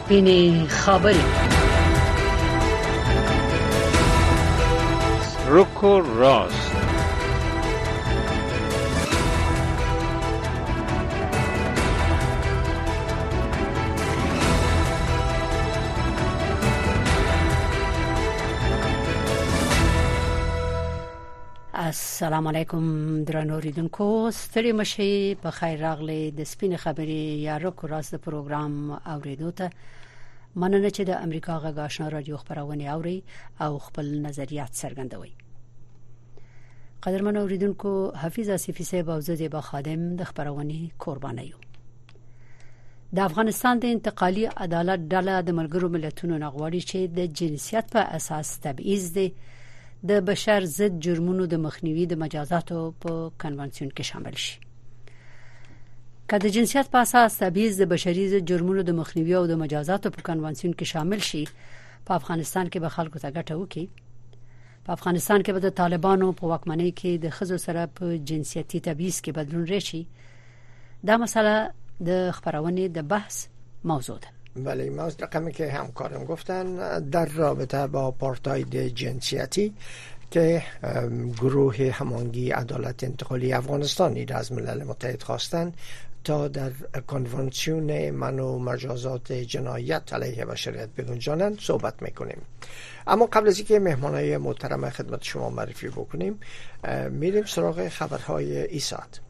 سپینې خبرې. روکو راست. السلام علیکم درنو اوریدونکو، ستړي مشي په خیر راغلي د سپینې خبرې یا روکو راست پروګرام اوریدو ته. مننه چې د امریکا غږ آشنا رادیو خبرونه اوري او خپل نظریات څرګندوي. قدرمن اوریدونکو، حفیظ آصفی صاحب او زه به خادم د خبرونه قرباني یو. د افغانستان د انتقالي عدالت ډله د ملګرو ملتونو نغواړي چې د جنسیت په اساس تبعیض دي د بشر ضد جرمونو د مخنیوي د مجازاتو په کنوانسیون کې شامل شي. که د جنسیت په اساس تبعیض د بشري ضد جرمونو د مخنیوي او د مجازاتو په کنوانسیون کې شامل شي، په افغانستان کې به خلکو ته ګټه وکړي. په افغانستان کې به د طالبانو په واکمنۍ کې د ښځو سره په جنسیتي تبعیض کې بدلون راشي. دا مسله د خبرونه د بحث موضوع ده. بله، موضوع رقمی که همکارم گفتن در رابطه با آپارتاید جنسیتی که گروه هماهنگی عدالت انتقالی افغانستانی را از ملل متحد خواستند تا در کنوانسیون منع و مجازات جنایت علیه بشریت بگنجانند صحبت میکنیم. اما قبل از اینکه مهمانای محترم خدمت شما معرفی بکنیم، میریم سراغ خبرهای این ساعت.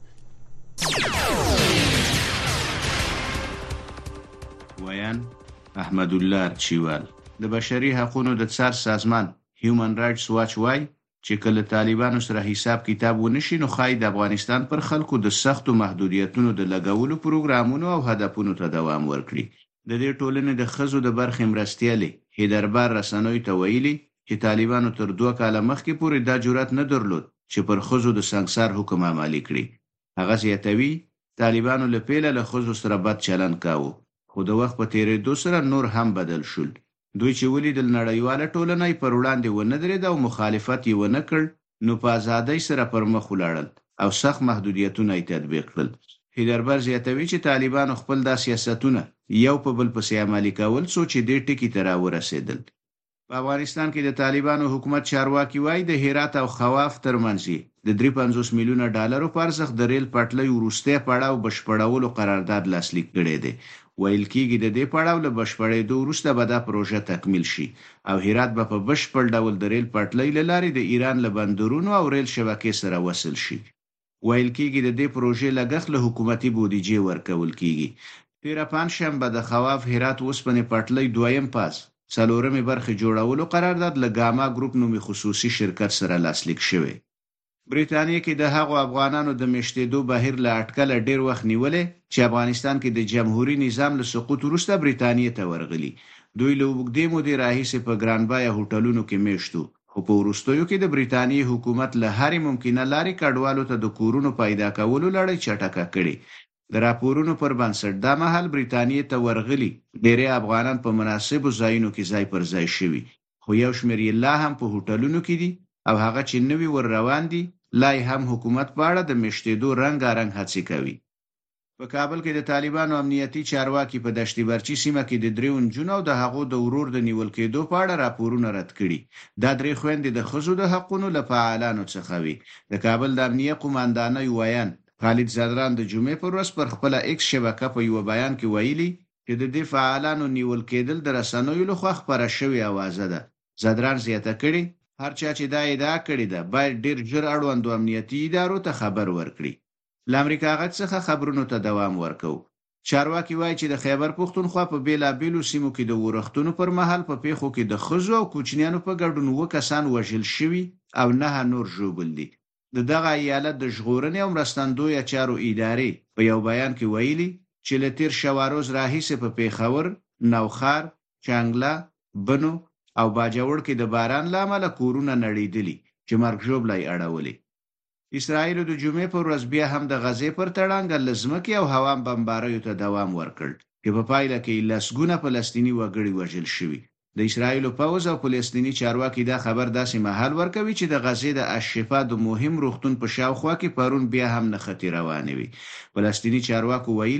ویان احمد الله چیوال د بشري حقوقو د څار سازمان هیومن رائټس واچ وای چې کله طالبانو سره حساب کتاب ونشي نو خای د افغانستان پر خلکو د سختو محدودیتونو د لګولو پروګرامونو او هدفونو ته دوام ورکړي. د دې ټولنې د خزو د برخې مرستيالي هیدربار رسنوي ته ویلي چې طالبانو تر 2 کال مخکې پورې دا جرأت نه درلود چې پر خزو د سنگسار حکم عملي کړي. هغه زیاتوي طالبانو له پیله له خزو سره بد چلن کاوه، خو د وخت په تیریدو سره نور هم بدل شول. دوی چې ولیدل نړیواله ټولنه پر وړاندې ونه درېده او مخالفت یې ونه کړ، نو په ازادۍ سره پر مخ ولاړل او سخت محدودیتونه یې تطبیق کړل. هیدربر زیاتوي چې طالبانو خپل د سیاستونه یو په بل پسې عملي کول څو چې دې ټکی ته راورسېدل. په افغانستان کې د طالبانو حکومت چارواکي وایي د هرات او خواف ترمنځ د 350 میلیونه ډالرو په ارزښت د ریل پټلۍ وروسته پړاو بشپړولو قرارداد لاسلیک کړی دی. ویل کېږي د دې پړاو له بشپړېدو وروسته به دا پروژه تکمیل شي او هرات به په بشپړ ډول د ریل پټلۍ له لارې د ایران له بندرونو او ریل شبکې سره وصل شي. ویل کېږي د دې پروژې لګښت له حکومتي بودیجې ورکول کېږي. تېره پنجشنبه د خواف هرات اوسپنې پټلۍ دویم پاس څلورمې برخې جوړولو قرارداد له ګاما ګروپ نومي خصوصي شرکت سره لاسلیک شوی. بریتانیا کې د هغو افغانانو د مشتېدو بهیر له اټکله ډیر وخت نیولې چې افغانستان کې د جمهوریت نظام له سقوط وروسته بریتانیا ته ورغلي. دوی له وګړي مودې راهیسې په ګرانبایا هوټلونو کې میشتو، خو په وروستیو کې د بریتانیا حکومت له هرې ممکنه لارې کډوالو ته د کورونو پیدا کولو لړۍ چټکه کړې. د راپورونو پر بنسټ دا مهال بریتانیا ته ورغلي ډېری افغانان په مناسبو ځایونو کې ځای پر ځای شوي، خو یو شمېر یې لا هم په هوټلونو کې دي او هغه چې نوي ور روان دي لای هم حکومت په اړه د مشتېدو رنګارنګ هڅې کوي. په کابل کې د طالبانو امنیتي چارواکي په دشتي برچي سیمه کې د 3 نجونو او د هغو د ورور د نیول کېدو په اړه راپورونه رد کړي. دا 3 خويندې د ښځو د حقوقو له فعالانو څخه وي. د کابل د امنیه قوماندانۍ ویان خالد زدران د جمعې پر ورځ پر خپل ایکس شبکه په یو بیان کې ویلي چې د دې فعالانو نیول کېدل د رسنیو لخوا خبره شوې اوازه ده. زدران زیاته کړي هر چا چې دا ادعا کړې ده باید ډیر ژر اړوندو امنیتي ادارو ته خبر ورکړي. له امریکا غږ څخه خبرونو ته دوام ورکو. چارواکي وایي چې د خیبر پښتونخوا په بیلابېلو سیمو کې د ورښتونو پر مهال په پیښو کې د ښځو او کوچنیانو په ګډون 2 کسان وژل شوي او 9 نور ژوبل دي. د دغه ایالت د ژغورنې او مرستندویه چارو ادارې په یو بیان کې ویلي چې له تیر شواروز راهیسې په پیښور، نوخار، چنګلا، بنو او باجوړ کې د باران لامل کورونه نړیدلي چې مرګ ژوبلای اړولې. اسرائیل د جمعې پر ورځ بیا هم د غزې پر تړانګ لزمکي او هوا بمباریو ته دوام ورکړ چې په پایله کې لسګونه فلسطینی وګړي وژل شوي. د اسرائیل پوځ او فلسطینی چارواکي دا خبر داسې مهال ورکوي چې د غزې د الشفا د مهم روغتون په شاوخوا کې پرون بیا هم نه خطر روانوي. فلسطینی چارواکو ویلي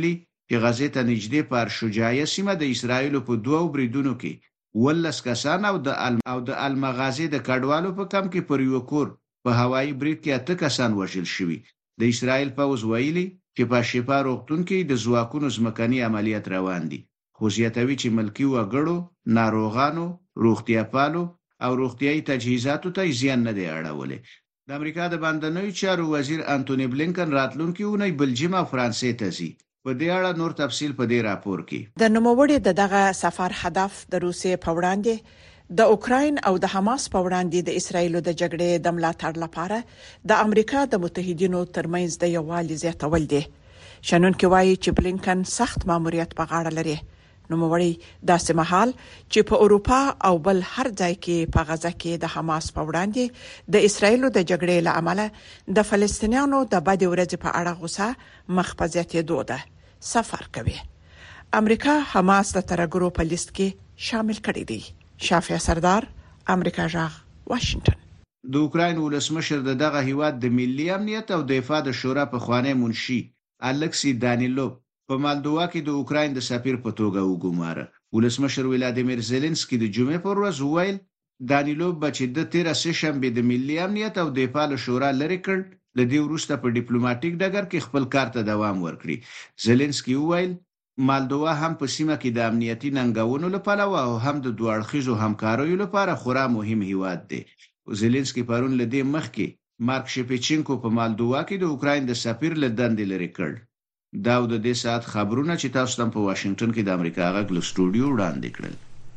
چې غزې ته نږدې پر شجاعیه سیمه د اسرایل په دوه بریدونو کې 12 کسان او د المغازي د کډوالو په کم کې پر یو کور په هوایي برید کې 8 کسان وژل شوي. د اسرایل پوځ ویلي چې په شفا روغتون کې د ځواکونو ځمکني عملیات روان دي، خو زیاتوي چې ملکی وګړو، ناروغانو، روغتیاپالو او روغتیايي تجهیزاتو ته زیان نه دی اړولی. د امریکا د بهرنیو چارو وزیر انټونی بلینکن راتلونکي اونۍ بلجیم او فرانسې ته ځي. په دې اړه نور تفصیل په دې راپور کې. د نوموړي دغه سفر هدف د روسیې په وړاندې د اوکراین او د حماس په وړاندې د اسرایل د جګړې د ملاتړ لپاره د امریکا د متحدینو ترمنځ د یووالي زیاتول دي. شنونکي وایي چې بلینکن سخت ماموریت په غاړه لري. نوموړي داسې مهال چې په اروپا او بل هر ځای کې په غزه کې د حماس په وړاندې د اسرایل د جګړې لامل د فلسطینیانو د بد ورځې په اړه غوسه مخ په زیاتېدو ده سفر کوي. امریکا حماس د ترګرو په لیست کې شامل کړی دی. شافعه سردار، امریکا جاغ، واشنگټن. د اوکراین ولسمشر دغه هیواد د ملي امنیت او دفاع د شورا په خوانی منشي الکسی دانیلوف په مالدووا کې د اوکراین د سفیر په توګه وګماره. ولسمشر ولادیمیر زيلنسکي د جمعې پر ورځ وویل دانیلوف به چې د 13 شنبه د ملي امنیت او دفاع له شورا لري کړ، لدې وروسته په ډیپلوماټیک ډګر کې خپل کار ته دوام ورکړي. زيلنسکي وویل مالدووا هم په سیمه کې د امنیتي ننګونو لپاره او هم د دوه اړخیزو همکاریو لپاره خورا مهم هیواد دی. زيلنسکي پرون لدې مخکې مارک شپچینکو په مالدووا کې د اوکراین د سفیر له دندې لري کړ. دا د دې ساعت خبرونه چې تاسو ته په واشنگټن کې د امریکا غږ له سټوډیو وړاندې کړل.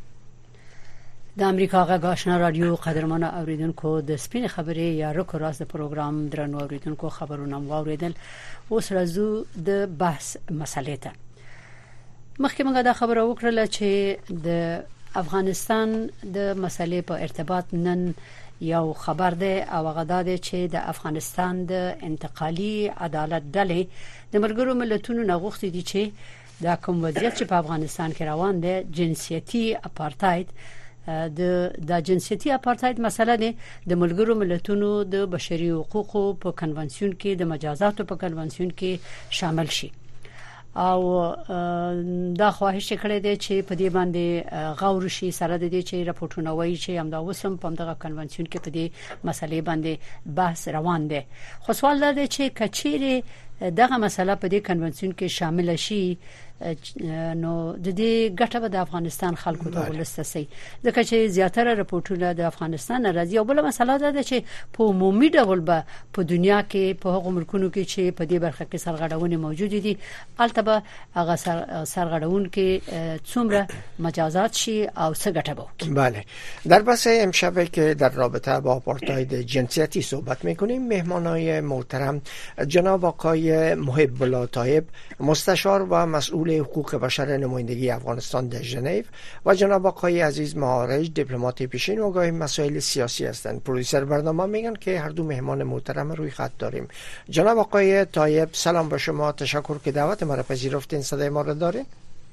د امریکا غږ آشنا رادیو قدرمن اوریدونکو د سپین خبرې یا رکو راز د پروګرام درنو اوریدونکو خبرونه واوریدل. اوس راځو د بحث مسلې ته. مخکې موږ دا خبره وکړه چې د افغانستان د مسلې په ارتباط نن یو خبر ده او هغه ده چې د افغانستان د انتقالي عدالت ډلې د ملګرو ملتونو نغښتي دي چې د کوم وضعیت چې په افغانستان کې روان ده جنسيتي اپارټاید د جنسيتي اپارټاید مسله ده د ملګرو ملتونو د بشري حقوقو په کنونسیون کې د مجازاتو په کنونسیون کې شامل شي او دا خواهش کړی دی چې په دې باندې غور شي سره د دې چې راپورټونه وایي چې همدا وسم په دغه کنونسیون کې په دې مسلې باندې بحث روان دی. خو سوال دا دی چې کچېره دغه مسله په دې کنونسیون کې شامل شي نو د دې ګټه به د افغانستان خلکو ته ولستسي ځکه چې زیاتره راپورټونه د افغانستان راځي او بل مسله ده چې په عمومي ډول به په دنیا کې په هغو ملکونو کې چې په دې برخه کې سرغړونې موجود دي البته هغه سرغړون کې څومره مجازات شي او څه ګټه به. بله، در بحث امشب که در رابطه با آپارتاید جنسیتی صحبت می‌کنیم مهمانای محترم جناب آقای محب الله طایب مستشار و مسئول حقوق بشر نمایندگی افغانستان در ژنو و جناب آقای عزیز معارج دیپلمات پیشین و آگاه مسائل سیاسی هستند. پرودوسر برنامه میگن که هر دو مهمان محترم روی خط داریم. جناب آقای طایب سلام به شما، تشکر که دعوت ما را پذیرفتین، صدای ما را دارین.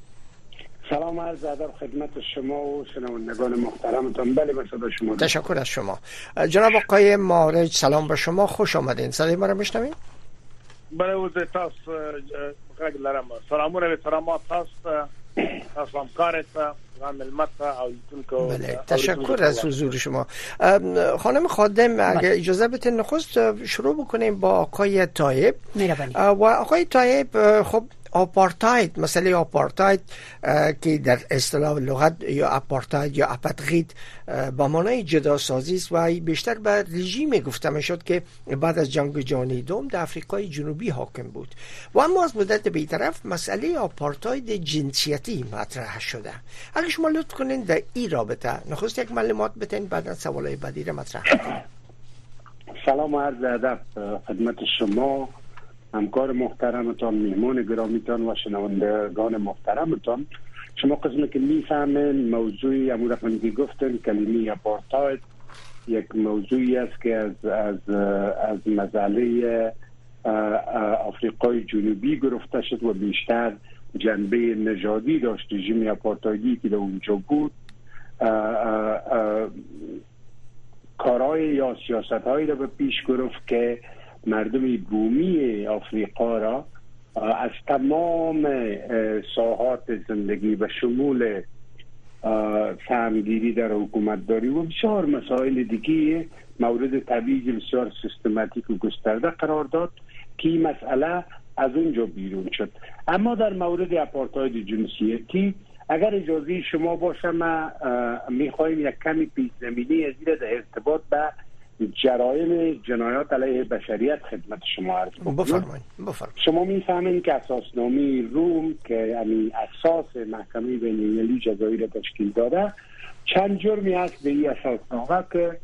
سلام عرض ادب خدمت شما و شنوندگان محترمتان. بله به صدا شما. تشکر از شما. جناب آقای معارج سلام به شما، خوش آمدین، صدای ما را میشنوین؟ بله وزیر تاس غږ لرم. سلامونه به سلامات تاس همکارت و ملمت او یتونکو. بله تشکر از حضور شما. خانم خادم اگه اجازه بدین نخست شروع بکنیم با آقای طایب. و آقای طایب خب آپارتاید، مسئله آپارتاید که در اصطلاح لغت یا آپارتاید یا آپارتاید با معنای جداسازی است و بیشتر به رژیم گفته میشد که بعد از جنگ جهانی دوم در آفریقای جنوبی حاکم بود و اما از مدت بی‌طرف مسئله آپارتاید جنسیتی مطرح شده. اگه شما لطف کنین در این رابطه نخست یک معلومات بدین بعد از سوالای بعدی را مطرح کنین. سلام و عرض ادب خدمت شما، همکار محترمتان، میهمان گرامیتان و شنوندگان محترمتان. شما قسمی که میفهمین موضوعی امور رقمی گفتن کلمه آپارتاید یک موضوعی است که از مسئله آفریقای جنوبی گرفته شد و بیشتر جنبه نژادی داشت. رژیم آپارتایدی که در اونجا بود کارهای یا سیاست‌هایی را به پیش گرفت که مردم بومی آفریقا را از تمام ساحات زندگی و شمول سهمگیری در حکومتداری و بسیار مسائل دیگه مورد تبعیض بسیار سیستماتیک و گسترده قرار داد که این مسئله از اونجا بیرون شد. اما در مورد آپارتاید جنسیتی اگر اجازه شما باشه ما میخوایم یک کمی پیش‌زمینی از این در ارتباط به جرایم جنایات علیه بشریت خدمت شما عرض کنم. بفرمایید. شما میفهمین که اساسنامه روم که یعنی اساس محکمه بین‌المللی جزایی را تشکیل داده چند جرمی هست به این اساسنامه که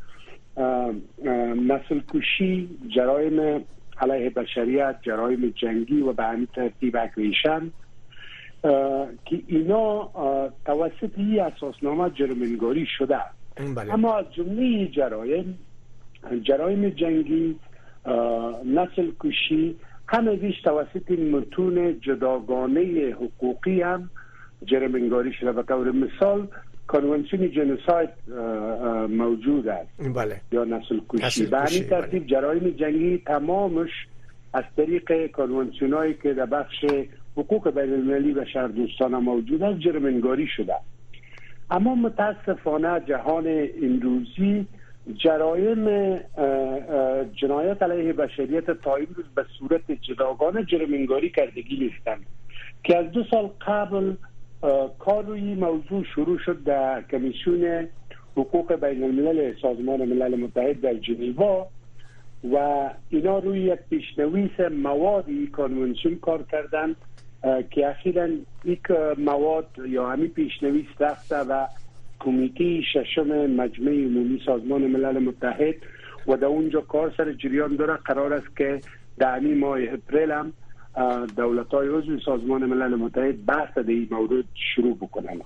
نسل کشی، جرایم علیه بشریت، جرایم جنگی و به همین ترتیب اگریشن که اینا توسط این اساسنامه جرم‌نگاری شده. بله. اما از جمله جرایم جنگی، نسل کشی همه دیش توسط متون جداگانه حقوقی هم جرم‌نگاری شده. به طور مثال کنوانسیون جنوساید موجود است. بله. یا نسل کشی. به همین ترتیب جرایم جنگی تمامش از طریق کنوانسیونایی که در بخش حقوق بین المللی و بشردوستانه موجود است جرم‌نگاری شده. اما متاسفانه جهان امروزی جرایم جنایات علیه بشریت تا امروز به صورت جداگانه جرم‌نگاری کردگی نیستند که از 2 سال قبل کار روی موضوع شروع شد در کمیسیون حقوق بین الملل سازمان ملل متحد در ژنو و اینا روی یک پیشنویس موادی کنوانسیون کار کردند که اخیراً یک مواد یا همین پیشنویس رفته و کمیته ششم مجمع عمومی سازمان ملل متحد و در اونجا کار سر جریان داره. قرار است که در همین ماه اپریل هم دولت‌های عضو سازمان ملل متحد بحث در این موضوع شروع بکنن.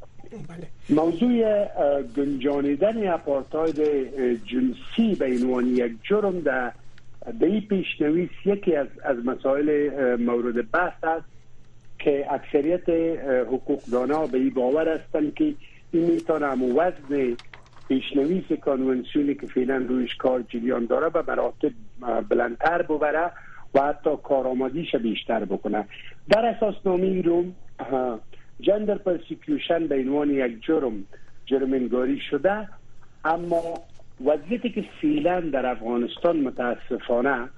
موضوع گنجانیدن آپارتاید جنسی به عنوان یک جرم در این پیشنویس یکی از مسائل مورد بحث است که اکثریت حقوقدانا به این باور هستند که این میتونه وزن پیشنویس کنوانسیونی که فعلا رویش کار جریان داره به مراتب بلندتر ببره و حتی کارآمدیش بیشتر بکنه. در اساسنامه روم جندر پرسیکیوشن به عنوان یک جرم‌نگاری شده، اما وضعیتی که فعلا در افغانستان متاسفانه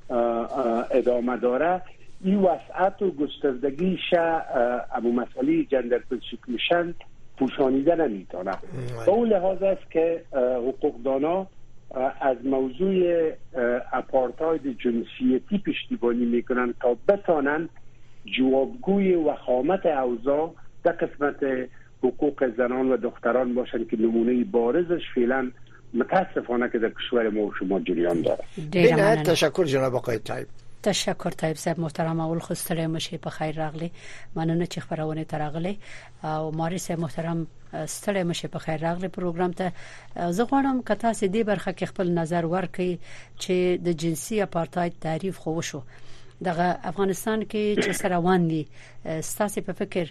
ادامه داره این وسعت و گستردگیش اما مسئله جندر پرسیکیوشن پوشانیده نمیتونه. به اون لحاظ است که حقوقدانا از موضوع آپارتاید جنسیتی پشتیبانی میکنن تا بتانن جوابگوی وخامت اوضاع در قسمت حقوق زنان و دختران باشن که نمونه بارزش فعلا متاسفانه که در کشور ما و شما جریان داره. بینه تشکر جناب آقای طیب. تشکر طیب صاحب محترم. اول خو ستړی مشه په خیر راغلی. مننه چې خبرونه تراغلی او ماري صاحب محترم ستړی مشه په خیر راغلی پروګرام ته. زه غواړم که تاسو دې برخه کې خپل نظر ورکړئ چې د جنسي اپارتاید تعریف خو وشو دغه افغانستان کې چې سره روان دي ستاسو په فکر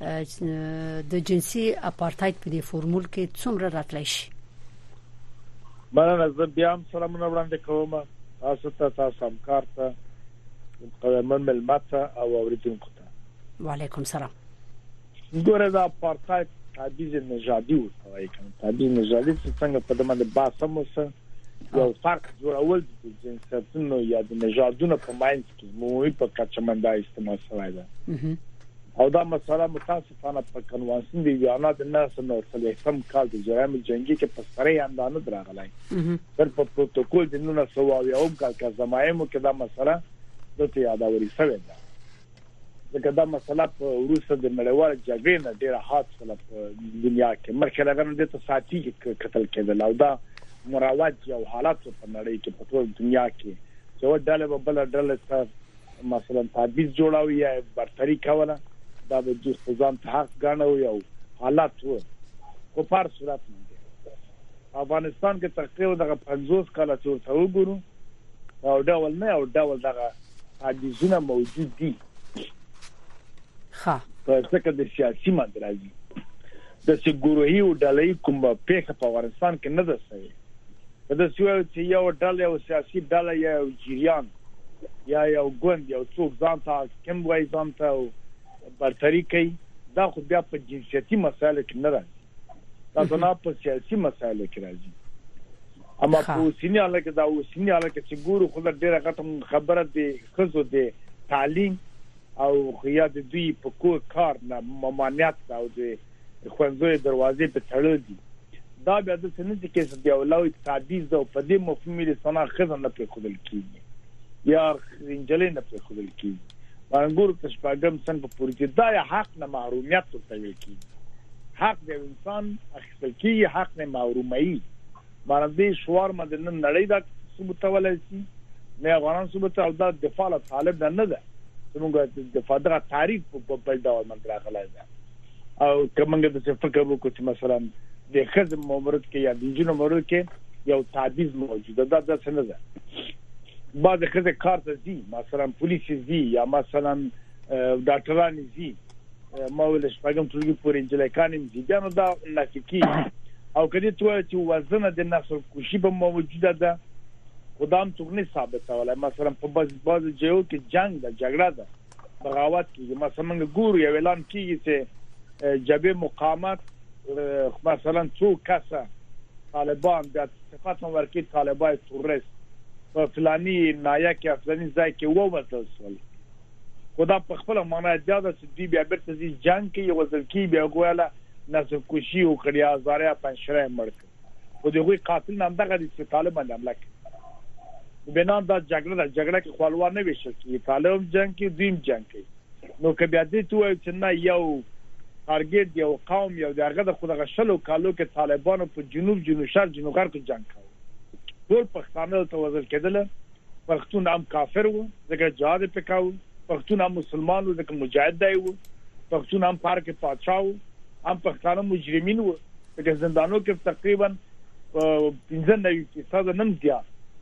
د جنسي اپارتاید په دې فورمول کې څومره راتلی شي؟ مننه. زه بیا هم سلامونه وړاندې کوم تاسو ته، تاسو همکار ته، قدرمن ملت او اوریدونکو ته. وعلیکم سلام. ګوره دا اپارتاید تبعیض نژادي ورته وایي. تبعیض نژادي څنګه په دمه د باسه موسه یو فرق جوړول د جنسیتونو یا د نژادونو په ماینس کې عمومي په کچمندا استعمال شوی ده او دا مسله متاسفانه په کنوانسیون دی بیانات الناس نو څلېختم کال د جرایم جنگي کې په سره اندانه دراغلی پر په پروتوکول د 1900 کال کې زمایم کې دا مسله د یادوري شوی ده. ځکه دا مسله په روسه د نړیوال جګړې نه ډیره حادثه په دنیا کې مرکزګر د ته ساتي قتل کېدل او دا مراوج او حالات په نړۍ کې په ټول دنیا کې چې ډله په بل ډله سره مثلا تبعیض جوړاوي یا برتري کوله دا د ځان ته حق غاڼو یو حالات وو په پار صورت نه. افغانستان کې تقریبا دغه 50 کاله څو وګورو او ډول نه او ډول دغه تبعیضونه موجود دي. ها په څه کې د سیاسي مدرسې د سګوروهي او ډلې کوم په افغانستان کې نه ده سوي. دا سوي چې یو ډله او سیاسي ډله یا جریان یا یو ګوند یو څوک ځان ته حاکم وایي ځان ته برتري کوي دا خو بیا په جنسیتي مسایلو کې نه راځي دا نه په سیاسي مسایلو کې راځي اما په اوسنی حالت کې دا اوسنی حالت کې چې ګورو خو ډېره غټه خبره دی خزو دی تعلیم او خیا د دوی په کور کار نه ممانعت او د خوندوی دروازې په تړل دي دا بیا د سنتي کې د اولاد تعدیز او په دې مفهوم لري سنا خزن نه په خپل کېږي یا انجلې نه په خپل کېږي باندې په شپږم سن په پوری کې دا حق نه محرومیت ته ویل کېږي حق د انسان خپل کېږي حق نه محرومي باندې شوار مدن نړۍ دا ثبوت ولای شي نه افغانان ثبوت او دا دفاع طالب نه ده موږ د فدرا تاریخ په بل ډول منځ راغلی ده او کومه د فکر وکړو چې مثلا د خزم مورد کې یا د جنو مورد کې یو تعدیز موجوده ده دا څنګه ده بعض خزه کار ته دي مثلا پولیس دي یا مثلا ډاکټران دي مول شپږم ټولګي پورې انجلیکان دي دا نو دا نککی او کدي چې وزن د نسل کوشي به موجوده ده خدام څنګه ثابت ولا مثلا په بعض ځایو کې جنگ ده جګړه ده بغاوت کیږي مثلا ګورو یو اعلان کیږي چې جبهه مقاومت مثلا څو کسه طالبان د صفات ورکی طالبای تورست په فلاني نایا کې افغاني ځای کې ووتل سول خدا په خپل معنا زیاده چې دی بیا برته دي جنگ کې یو ځل کې بیا ګواله نسل کوشي او کړیا زاریا پنځره مړک خو دغه قاتل نام دغه چې طالبان حمله کوي بنام دا جګړه کې خپلوان نه وشل کی طالب جنگ کې دیم جنگ کې نو که بیا دې توه چې نه یو ټارګټ یو قوم یو دغه د خدغه شلو کالو کې طالبانو په جنوب شرق جنوب غرب کې جنگ کاوه ټول پښتانه ته وزل کېدل پښتون هم کافر وو ځکه جهاد پکاو پښتون هم مسلمان وو ځکه مجاهد دی وو پښتون هم پارک پاتشاو هم پښتانه مجرمین وو ځکه زندانو کې تقریبا 15 نن دي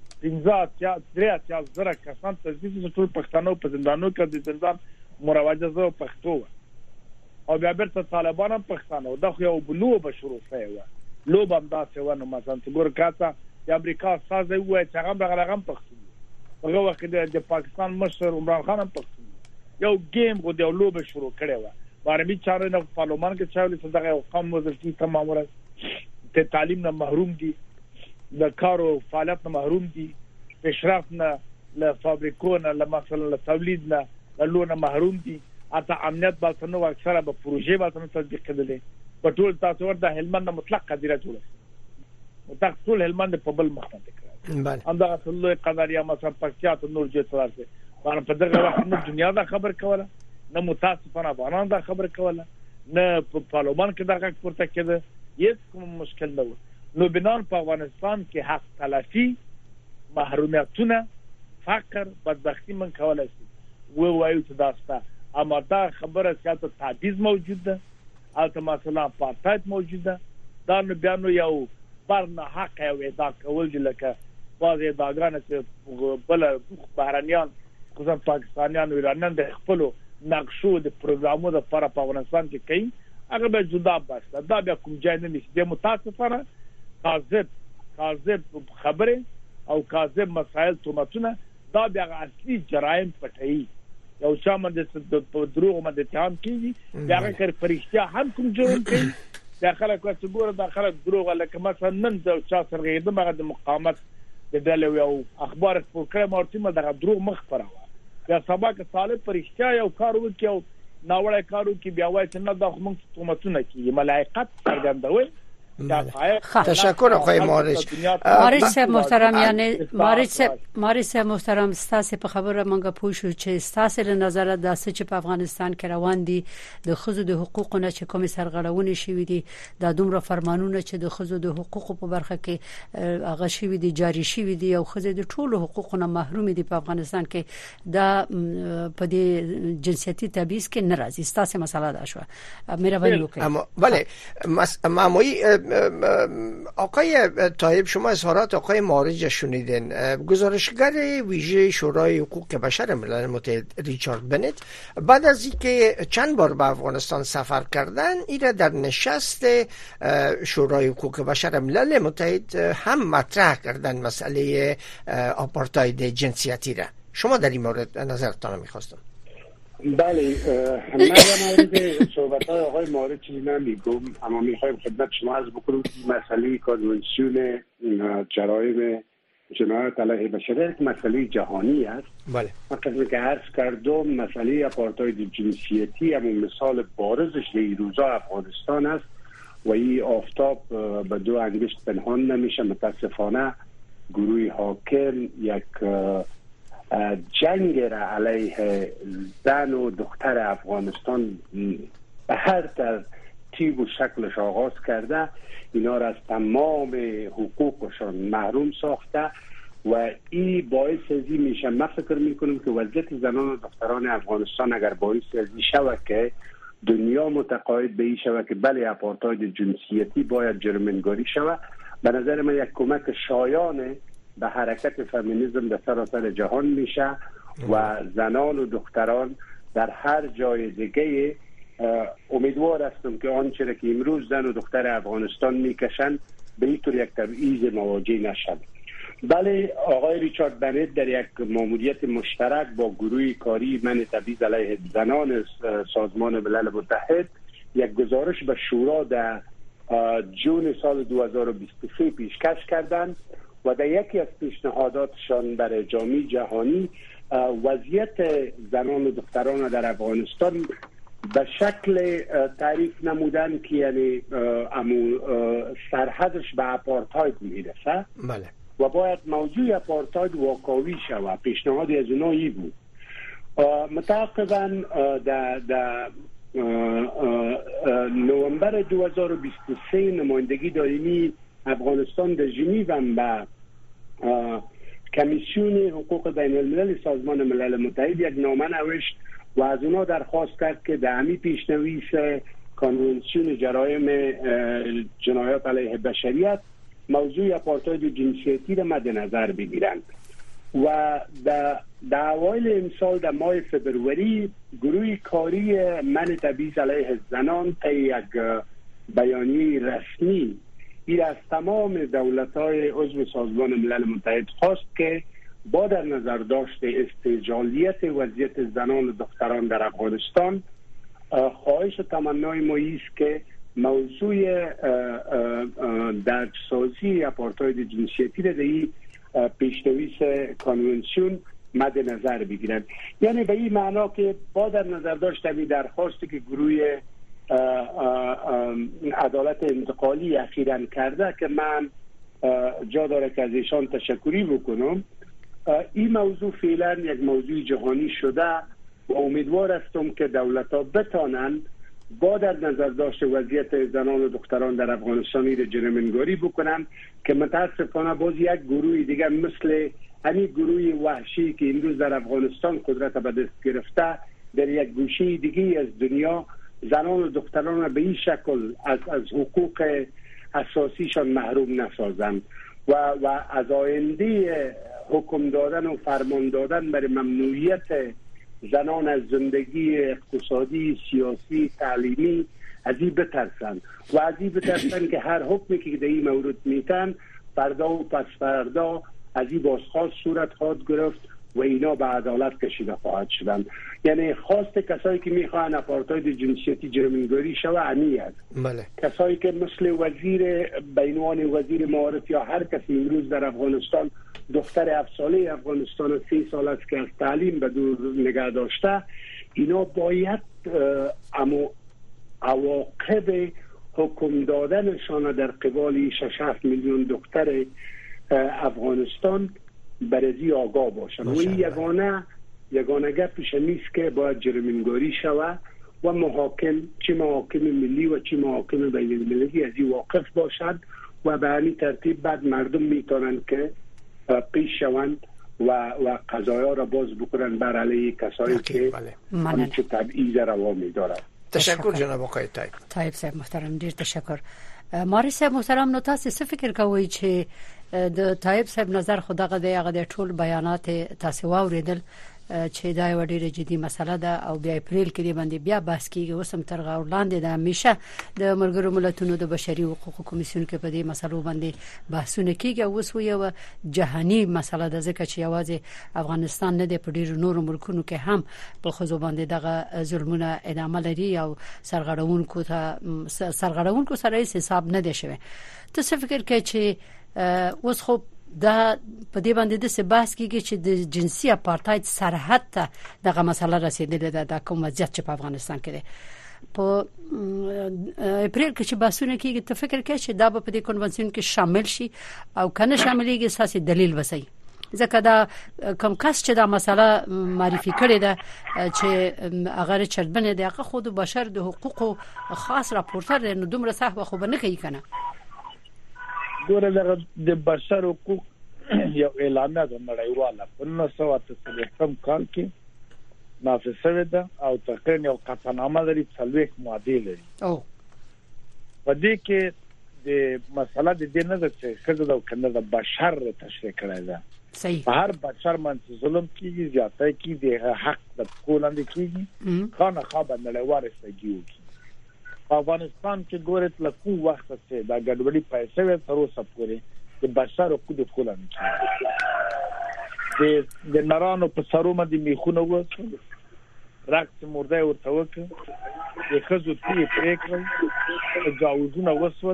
15 زره کسان تجدید ټول پښتانه په زندانو کې د زندان مروجه زو پښتو او بیا بیرته طالبان هم پښتانه دا خو یو بلو به شروع شوی و لو بم دا څه ونه مثلا ګور کاته د امریکا ساز وای چې هغه رقم پښتو هغه وخت د پاکستان مشر عمران خان هم پښتو یو گیم غو د لو به شروع کړي و بارمي چاره نه پارلمان کې چاوي چې دغه قوم وزارتي تمام ورځ ته تعلیم نه محروم دي د کارو فعالیت نه محروم دي پیشرفت نه له فابریکو نه له مثلا له تولید نه له نه محروم دي اته امنیت به نو اکثره به پروژې به تطبیق کړي په ټول تاسو ورته هلمند مطلق قدره جوړه مطلق ټول هلمند په بل مخ باندې کړه بله همدا ټول قدریا مثلا پکچات نور جې ترسه باندې په دغه وخت نو دنیا دا خبر کوله نه متاسفانه افغانان دا خبر کوله نه په پارلمان کې دا پورته کېده هیڅ کوم مشکل نه و نو بنان په افغانستان کې حق تلافي محرومیتونه فقر بدبختی من کولای شي وایو چې داسته اما دا خبره چې تعدیز موجود ده او مثلا پارتایت موجود ده دا نو بیا نو یو برنه حق یو ادا کول دي لکه بعض اداګان چې بل بهرانيان خصوصا پاکستانیان ایرانیان د خپل نقشو د پروګرامو د لپاره په افغانستان کې کوي هغه به جدا بس دا بیا کوم ځای نه نشي د متاسفانه کاذب خبره او کاذب مسائل تومتونه دا بیا اصلي جرایم پټي یو چا باندې په دروغ باندې اتهام کیږي دا هغه فرښتیا هم کوم جوړ کوي دا خلک چې ګوره دا خلک دروغ لکه مثلا نن د چا سره د مقاومت د دلو یو اخبار په کړه مارتیمه دا دروغ مخ پراوه یا سبا که طالب فرښتیا یو کار وکړي او ناوړه کارو کې بیا وایي چې نه دا موږ تومتونه کوي ملائکت څرګندوي تشکر آقای مارج صاحب محترم یعنی مارج صاحب محترم ستاسو په خبره مونږه پوښو چې ستاسو له نظر د څه چې په افغانستان کې روان دي د خزو د حقوقو چې کوم سرغړونې شوې دي د دومره فرمانونه چې د خزو د حقوقو په برخه کې هغه شوې دي جاری شوې دي او خزو د ټولو حقوقو نه محروم دي په افغانستان کې دا په دې جنسيتي تبعیض کې ناراضي ستاسو مسله ده شو مهرباني وکړئ بله معمولی آقای طایب شما اظهارات آقای مارج شنیدین. گزارشگر ویژه شورای حقوق بشر ملل متحد ریچارد بنت بعد از اینکه چند بار به افغانستان سفر کردن ایره در نشست شورای حقوق بشر ملل متحد هم مطرح کردن مسئله آپارتاید جنسیتی را شما در این مورد نظرتان میخواستم. بله، من در مورد صحبت‌های آقای مارد چیزی نمیگم، اما میخوایم خدمت شما عرض بکنم مسئله کنوانسیون جرایم جنایت علیه بشریت مسئله جهانی است. بله. مثل که عرض کردم مسئله آپارتاید جنسیتی همون مثال بارزش در روزا افغانستان است و این آفتاب به دو انگشت پنهان نمیشه. متاسفانه گروه حاکم یک جنگ را علیه زن و دختر افغانستان به هر ترتیب و شکلش آغاز کرده، اینا را از تمام حقوقشان محروم ساخته و این باعث ازی میشه. من فکر میکنم که وضعیت زنان و دختران افغانستان اگر باعث ازی شود که دنیا متقاعد به این شود که بله آپارتاید جنسیتی باید جرمنگاری شود، به نظر من یک کمک شایانه به حرکت فمینیسم در سراسر جهان میشه و زنان و دختران در هر جای دیگه امیدوار هستم که آنچه را که امروز زن و دختر افغانستان میکشن به این طور یک تبعیض مواجه نشد. بله، آقای ریچارد بنت در یک ماموریت مشترک با گروه کاری من تبعیض علیه زنان سازمان ملل متحد یک گزارش به شورا در جون سال 2023 پیشکش کردند و در یکی از پیشنهاداتشان برای جامعه جهانی وضعیت زنان و دختران در افغانستان به شکل تعریف نمودن که یعنی سرحدش به آپارتاید میرسه. بله. و باید موضوع آپارتاید واقعی شود. پیشنهادی از اونایی بود. متعاقباً در نوامبر 2023 نمایندگی دائمی افغانستان در ژنو به کمیسیون حقوق بین الملل سازمان ملل متحد یک نامه نوشت و از اونا درخواست کرد که در همی پیشنویس کنوانسیون جرایم جنایات علیه بشریت موضوع آپارتاید جنسیتی را مد نظر بگیرند و در اوایل امسال در ماه فبروری گروه کاری من تبعیض علیه زنان طی یک بیانیه رسمی این از تمام دولت‌های عضو سازمان ملل متحد خواست که با در نظر داشت استعجالیت وضعیت زنان و دختران در افغانستان خواهش و تمنای ما است که موضوع درج‌سازی آپارتاید جنسیتی را در پیشنویس کنوانسیون مد نظر بگیرند. یعنی به این معنا که با در نظر داشت می درخواستی که گروه عدالت انتقالی اخیراً کرده که من جا داره که از ایشان تشکری بکنم، این موضوع فعلا یک موضوع جهانی شده و امیدوار هستم که دولت‌ها بتانند با در نظر داشت وضعیت زنان و دختران در افغانستان را جرمنگاری بکنن که متاسفانه باز یک گروه دیگه مثل همین گروه وحشی که امروز در افغانستان قدرت به دست گرفته در یک گوشه دیگه از دنیا زنان و دختران را به این شکل از حقوق اساسیشان محروم نسازند و از آینده حکم دادن و فرمان دادن برای ممنوعیت زنان از زندگی اقتصادی، سیاسی، تعلیمی از این بترسن و از این بترسن که هر حکمی که در این مورد میتن فردا و پس فردا از این بازخواست صورت خواهد گرفت و اینا به عدالت کشیده خواهد شدن. یعنی خواست کسایی که میخوان آپارتاید جنسیتی جرمنگاری شوه همیه. بله. کسایی که مثل وزیر بینوان وزیر معارف یا هر کسی امروز در افغانستان دختر 7 ساله افغانستان 3 سال است که از تعلیم به دور نگه داشته، اینا باید عواقب حکم دادنشان در قبال 6-7 میلیون دختر افغانستان برزی آگاه باشن و این یگانه گپش نیست که باید جرمنگاری شود و محاکم چه محاکم ملی و چه محاکم بین المللی از این واقف باشند و به همین ترتیب بعد مردم میتونن که پیش شوند و قضایا را باز بکنن بر علیه کسایی که چه تبعیض روا می‌دارند. تشکر جناب آقای طیب صاحب محترم، ډیر تشکر. ماري صاحب محترم، نو تاسو څه فکر کوئ چې د طیب صاحب نظر خدغه د هغه ټول بیانات تاسو واوریدل چې دا یو ډیره جدي مسله ده او بیا اپریل کې باندې بیا بحث کیږي. وسم تر غور لاندې د همیشه د ملګرو ملتونو د بشري حقوقو کمیسیون کې په دې مسلو باندې بحثونه کیږي. اوس یو جهاني مسله ده ځکه چې یوازې افغانستان نه دی، په ډیرو نورو ملکونو کې هم په خزو باندې دغه ظلمونه ادامه لري او سرغړونکو سره هیڅ حساب نه دی شوی. ته څه فکر کوې چې اوس خو دا په دې باندې د څه بحث کیږي چې د جنسي اپارتاید سرحد ته دغه مسله رسیدلې ده، د کوم وضعیت چې په افغانستان کې ده. په اپریل کې چې بحثونه کیږي، ته فکر کوې چې دا به په دې کنونسیون کې شامل شي او کنه شاملېږي؟ اساسي دلیل وسای ځکه دا کوم کس چې دا مسله معرفي کړې ده چې هغه چربنه ده، هغه خود بشر د حقوقو خاص راپورټر دی، نو دومره صحبه خو به نه کوي کنه. ګوره د بشر حقوق یو اعلامیه د نړیواله په 1993 کال کې نافذ شوې ده او تقریبا یو قطعنامه لري، 40 ماده لري. په دې کې د مسله د دې نه ده چې خزه د کنده د بشر تشریح کړی ده. صحیح. هر بشر باندې ظلم کیږي، زیاته کیږي، د حق د کولاندې کیږي، خانه خابه نړیوال استګیو کی. په افغانستان کې ګورت لکه وخت څخه دا ګډوډي پیسې تر اوسه پورې د بشر حقوق د کولاندې کیږي. د نارانو په سرو باندې میخونه وڅ راکس مرده ورته وکړه، د خزو تی پریکړل، تجاوزونه وسول،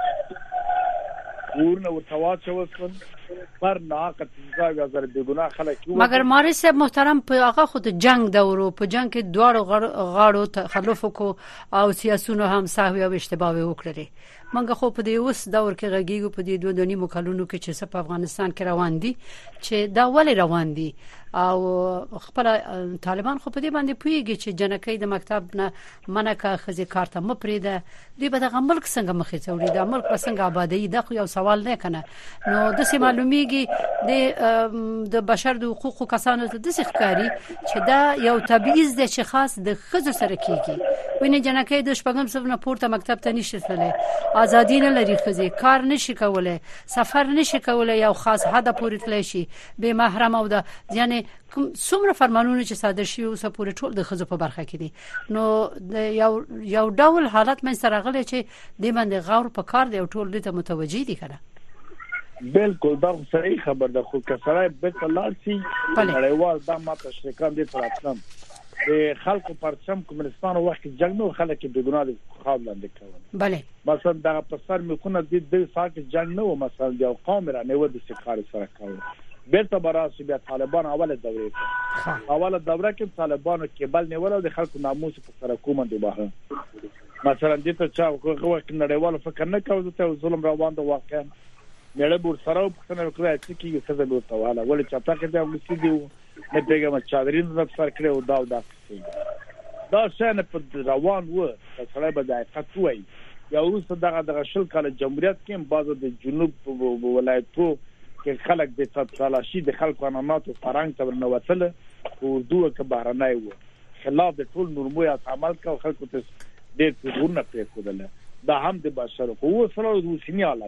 ورنه ورتواچ وسول، پر ناقت ځای غزر به ګناه خلک. مګر ماري صاحب محترم، په هغه خود جنگ دورو په جنگ کې دواړو غاړو تخلف کو او سیاسيونو هم سهو او اشتباه وکړي. منګه خو په دې اوس دور کې غږیږي په دې 2.5 کلونو کې چې په افغانستان کې روان دي چې دا ولې روان دي او خپل طالبان خو په دې باندې پویږي چې جنکې د مکتب نه منکه خزي کارته مپریده، دوی به د ملک څنګه مخې ته وړي، د ملک په څنګه آبادی دا خو یو سوال نه کنه. نو د څه معلومیږي د بشر د حقوقو کسانو ته د ښکاری چې دا یو تبعیض دی چې خاص د خزو سره کیږي. ویني جنکې د شپږم صف نه پورته مکتب ته نشي تللی، ازادي نه لري، خزي کار نشي کولای، سفر نشي کولای، یو خاص حد پورې تللی شي، به محرم او د یعنی څومره فرمانونه چې صادر شي او سپورې ټول د خزو په برخه کې دي. نو یو ډول حالت من سره غلې چې د باندې غور په کار دی او ټول دې ته متوجي دي کړه. بالکل دا صحیح خبر ده، خو کسره به تلاسي نړیوال دا ماته شریکان دي تراتنم د خلکو پرچم کومستان وخت جنگ نو خلک به ګناه خواب لاندې کول. بله مثلا دا په سر میخونه د ساک جنگ نو مثلا یو قوم را نه ود سکار سره کول. بیرته براسي بیا طالبان اوله دوره کې طالبانو کېبل نیول او د خلکو ناموس په سره کومه دی باه. مثلا دې ته چا وخت نړیوال فکر نه کوي ته ظلم روان دی واقعا. نړۍ بور سره په څنګه وکړای چې کیږي څه به تواله ولې چې تاسو ته وګورئ دی نه پیغام چادرین د سر کړو دا شنه په روان و سره به د حقیقت وای. یا اوس دغه شل کال جمهوریت کې بعضو د جنوب ولایتو کې خلک د تلاشي د خلکو اناماتو فرنګ ته ورنوتل او اردو کې بهرنۍ و خلاف د ټول نورمو عمل کا خلکو ته ډېر څه پرې کودل. دا هم د بشر خو سره د وسینی حالت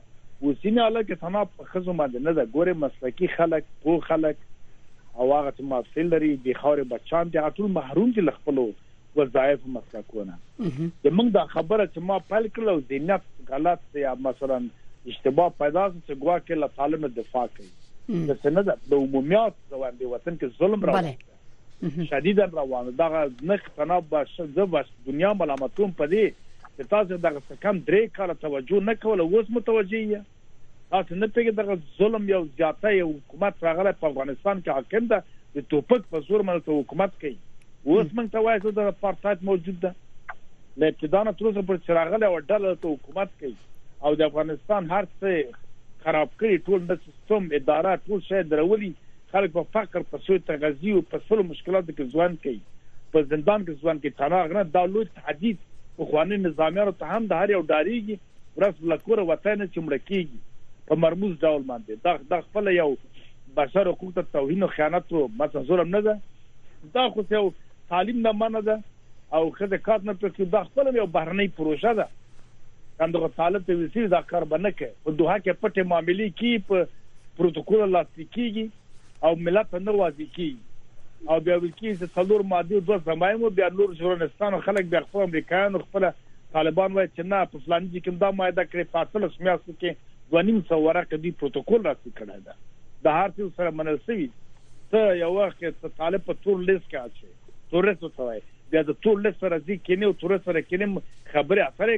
کې تمام خزو باندې نه ده. ګوره مسلکی خلک او خلک او هغه چې مافل لري د خاورې بچان دي ټول محروم دي خپل وظایف مسلکونه. د موږ دا خبره چې ما پال کړو زینت غلط یا مثلا اشتباه پیدا شي چې ګوا کې له طالب دفاع کوي د سند د عمومیت د وطن کې ظلم راوړي شدیدا روانه دا نه تناب باشه د دنیا ملامتون پدې چې تاسو دغه کم درې کاله توجه نه کوله اوس متوجه تاسو نه پیګه دغه ظلم یو زیاته یو حکومت راغله په افغانستان کې حاکم ده د توپک په زور باندې حکومت کوي. اوس موږ ته وایي چې د اپارټاید موجود ده له ابتدانه تر اوسه پر چراغله او ډله ته حکومت کوي او د افغانستان هر څه خراب کړي ټول د سیستم اداره ټول شی درولي خلک په فقر په سوء تغذیه او په ټول مشکلاتو کې ځوان کوي په زندان کې ځوان کې تناغ نه دولت تحدید په خواني نظامیانو ته هم د هر یو ډاریږي ورس لکور وطن چې مړکیږي په مرموز ډول باندې دا خپل یو بشر حقوق ته توهین او خیانت او مثلا ظلم نه ده. دا خو یو تعلیم نه منه ده او خدای کار نه پکې دا خپل یو بهرنۍ پروژه ده. اندغه طالب ته وسیل دا کار باندې کې په دوه کې پټه معاملې کې په پروتوکول لاسلیکيږي او ملت نه وځي کی او بیا ولکې چې څلور ماده دوه زمایم بیا نور ژورنالستانو خلک بیا خپل امریکایانو خپل طالبان وایي چې نه په فلاني کې کوم دا ماده کړې فاصله سمیاسو کې 2.5 ورقه دی پروتوکول راځي کړه ده د هر څه سره منل شوی ته یو وخت طالب په تور لیست کې اچي تور لیست وتوي بیا د تور لیست سره ځي کینه او تور سره کینه خبره اثر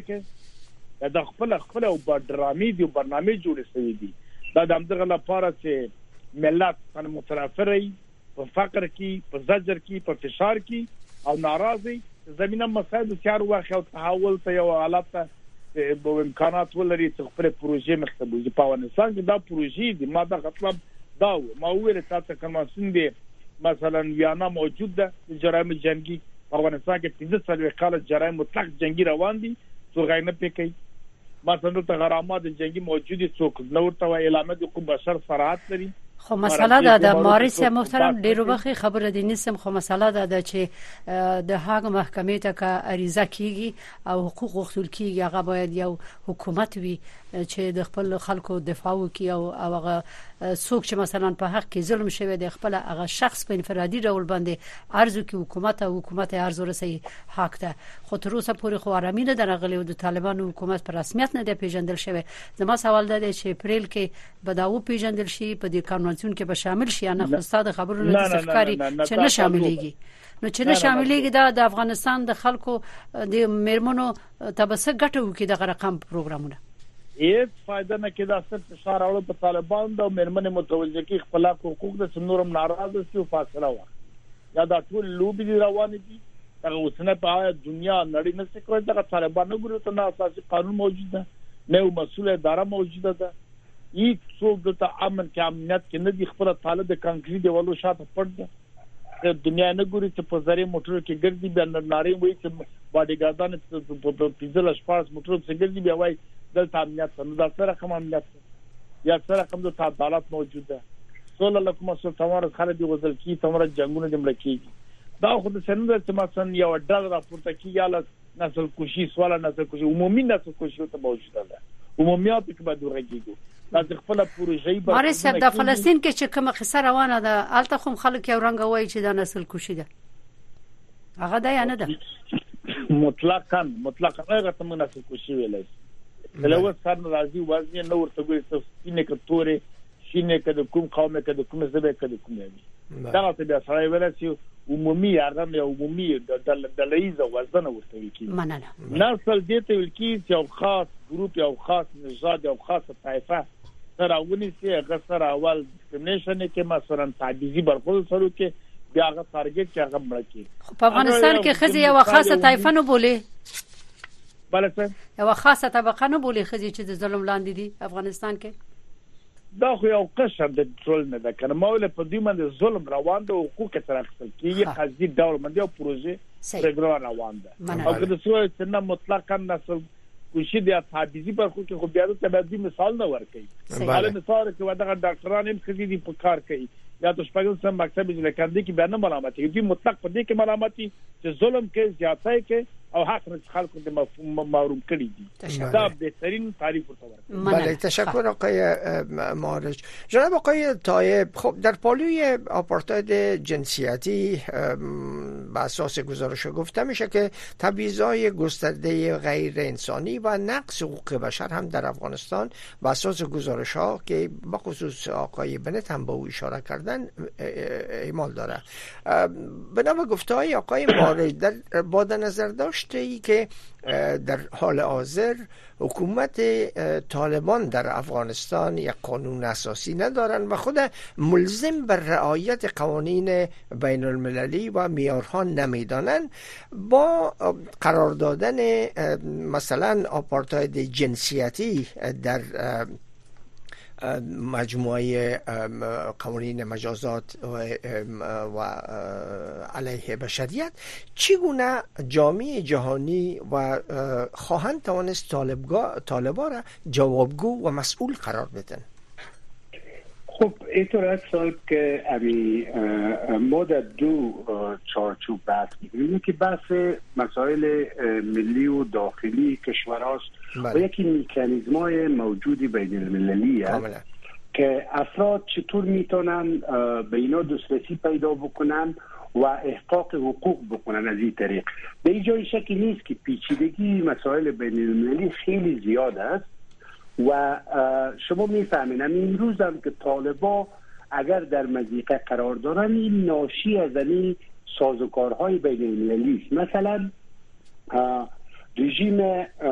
کوي دا خپل او ډرامې دی برنامه جوړ شوی دي دا د همدغه لپاره چې ملت باندې مترافري په فقر کې په زجر کې په فشار کې او ناراضي زمينه مساعد چار واخ او تحول ته یو حالت به امکانات ولري چې خپل پروژې مختبوزي په افغانستان کې دا پروژې دي ما دا مطلب دا ما ویل تاسو کوم څنګه مثلا ویانا موجود ده جرایم جنگي په افغانستان کې 15 کال جرایم مطلق جنگي روان دي څو غینه پکې مثلا ته غرامات جنگي موجود دي څوک نو ورته اعلان د کوم بشر صراحت لري خو مساله دا د مارس محترم ډیرو وخت خبره دي نسم خو مساله دا چې د هغه محکمې ته کا عریضه کیږي او حقوق غوښتل کیږي هغه باید یو حکومت وي چې د خپل خلکو دفاع وکړي او هغه څوک چې مثلا په حق کې ظلم شوی د خپل هغه شخص په انفرادي ډول باندې ارزو کې حکومت ارزو رسي حق ته خو تر اوسه پورې خو آرامي نه درغلي او د طالبانو حکومت په رسمیت نه دی پیژندل شوی زما سوال ده چې اپریل کې به دا و پیژندل شي په دې کنوانسیون کې به شامل شي نه خو ستاسو خبرونه د صفکاری چې نه شاملېږي نو چې نه شاملېږي د افغانستان د خلکو د میرمنو تبسه ګټو کې د رقم پروګرامونه هیڅ فائدہ نه کېدا ست فشار اورو په طالبان د میرمنې متوجه کې خپل حقوق د نورم ناراضه شي فاصله وا یا دا ټول لوبي روان دي هغه اوسنه په دنیا نړۍ نه څه کوي دا طالبان نه ګوري ته نه اساسي قانون موجود ده نه مسؤل اداره موجوده ده هیڅ څوک د امن کې امنیت کې نه دي خپل طالب د کانکریټ دیوالو شاته پټ ده دنیا نه ګوري چې په زری موټر کې ګرځي بیا نړۍ وایي چې باډي ګاردان په پیزل شپارس موټر کې ګرځي بیا وایي دلته امنیت نه دا سره کوم امنیت یا سره کوم د عدالت موجوده صلی الله علیه وسلم تمام خالد غزل کی تمام جنگونه د ملکیږي دا خو د سند چې مثلا یو ډل راپورته کیږي یا نسل کشي سوال نسل کشي عمومي نسل کشي ته موجوده ده عمومیات کې به درګیږي دا خپل پروژې به مارس د فلسطین کې چې کوم خسر روانه ده الته خو خلک یو رنګ وایي چې دا نسل کشي ده هغه دا نه ده مطلقاً هغه ته نسل کشي ویلای لو سر راضي وزن نو ورته ګوري سپینه کتورې شینه کده کوم قومه کده کوم زبې کده کوم یعنی دا ته بیا سره ویل چې عمومي هغه یو عمومي د لایزه وزن ورته کی مننه نسل دې ته ویل کی چې یو خاص ګروپ یو خاص نژاد یو خاصه طائفه سره ونی سي هغه سره اول ډیسکریمینیشن کې مثلا تعدیزي برخورد سره کې بیا هغه ټارګټ چې هغه مړ کی په افغانستان کې خزي یو خاصه طائفه نه بوله بلته یو خاصه طبقه نه بولی خزي چې د ظلم لاندې دي افغانستان کې دا خو یو قشر د ټول نه ده کنه مولا په دې باندې ظلم روان ده حقوق تر اخیستل کیږي قضیه ډول باندې او پروژه پروګرام روان ده او کله څو چې مطلقاً نسل کوشي د تعبیزي پر خو کې خو بیا د تبدیل مثال نه ورکړي حالا مثال کې ودغه ډاکټران هم خزي دي په کار کوي یا د شپږم سم مکتب چې لکه دې کې بیان ملامت دي مطلق په دې کې ملامت دي چې ظلم کې زیاتای کې او حق رس خلکو د محروم کړي دي دا بهترین تعریف ورته بله تشکر آقای مارج. جناب آقای طایب خب در پالوی آپارتاید جنسیتی به اساس گزارش گفته میشه که تبعیض‌های گسترده غیر انسانی و نقض حقوق بشر هم در افغانستان به اساس گزارش‌ها که به خصوص آقای بنت هم به او اشاره کردن اعمال داره. بنا به گفته‌های آقای مارج با نظر داشته که در حال حاضر حکومت طالبان در افغانستان یک قانون اساسی ندارن و خود ملزم بر رعایت قوانین بین المللی و معیارها نمیدانن، با قرار دادن مثلا آپارتاید جنسیتی در مجموعه قوانین مجازات و علیه بشریت، چگونه جامعه جهانی و خواهند توانست طالبا را جوابگو و مسئول قرار بدن؟ خب اینطور هست که ما در دو چارچوب بحث می‌کنیم که بحث مسائل ملی و داخلی کشور است و یکی میکانیزم‌های موجودی بین المللی است که افراد چطور میتونن به اینا دسترسی پیدا بکنن و احقاق حقوق بکنن از این طریق. به این جای شکی نیست که پیچیدگی مسائل بین المللی خیلی زیاد است و شما میفهمین امروز هم که طالبا اگر در مضیقه قرار دارن این ناشی از این سازوکارهای بین المللی است. مثلا رژیم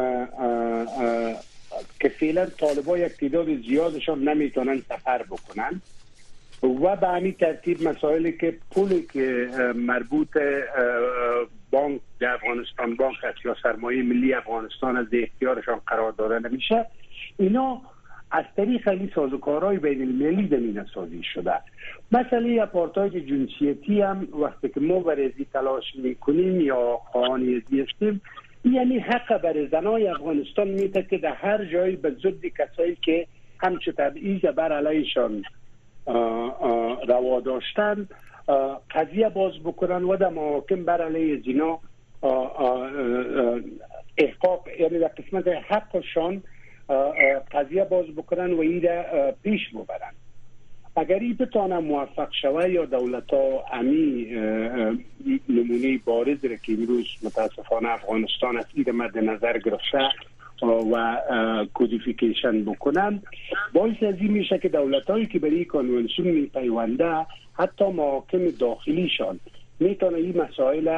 که فعلا طالبا یک تعداد زیادشان نمیتونن سفر بکنن و به همین ترتیب مسائلی که پولی که مربوط بانک در افغانستان بانک است یا سرمایه ملی افغانستان از اختیارشان قرار داده نمیشه، اینا از طریق این سازوکارهای بین المللی زمینه سازی شده. مسئله آپارتاید جنسیتی هم وقتی که ما برای تلاش میکنیم یا خواهان هستیم، یعنی حق برای زنای افغانستان میده که در هر جایی به ضد کسایی که همچه تبعیض بر علیهشان روا داشتن قضیه باز بکنن و در محاکم بر علیه زنا احقاق، یعنی در قسمت حقشان قضیه باز بکنن و این را پیش ببرن. اگر این بتانه موفق شوه یا دولت ها امی نمونه بارز را که امروز متاسفانه افغانستان از این مد نظر گرفته و کودیفیکیشن بکنن، باعث از این میشه که دولت هایی که برای کنوانسیون میپیونده حتی محاکم داخلیشان میتونه این مسائل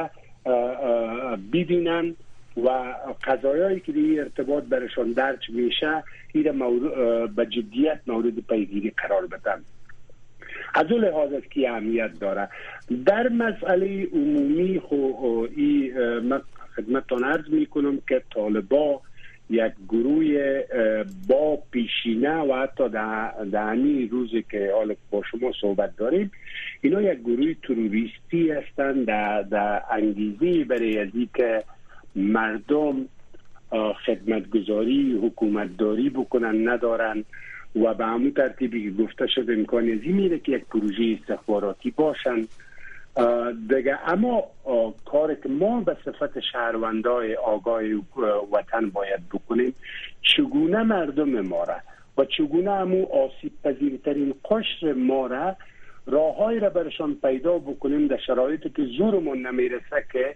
ببینن و قضایایی که این ارتباط برشان درج میشه این به جدیت مورد پیگیری قرار بدن. از اون لحاظ است که اهمیت داره. در مسئله عمومی من خدمتتان عرض میکنم که طالبا یک گروه با پیشینه و حتی در همین روزی که حالا با شما صحبت داریم، اینا یک گروه تروریستی هستند در انگیزه برای ازی که مردم خدمتگزاری حکومتداری بکنن ندارن و به همون ترتیبی که گفته شد امکان ازی میره که یک پروژه استخباراتی باشن دیگه. اما کاری که ما به صفت شهروندای آگاه وطن باید بکنیم، چگونه مردم ما را و چگونه همون آسیب پذیرترین قشر ما را راههایی را برشان پیدا بکنیم در شرایطی که زورمون نمیرسه که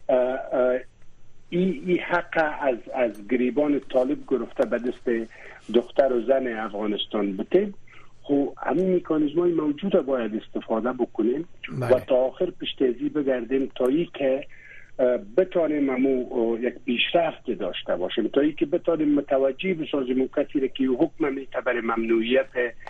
این حق از گریبان طالب گرفته به دست دختر و زن افغانستان بده. خب همین میکانیزمای موجوده باید استفاده بکنیم و تا آخر پشتیزی بگردیم تا ای که بتانیم همون یک پیشرفت داشته باشیم، تا ای که بتانیم متوجه بسازیم کسی که حکم میتبر ممنوعیت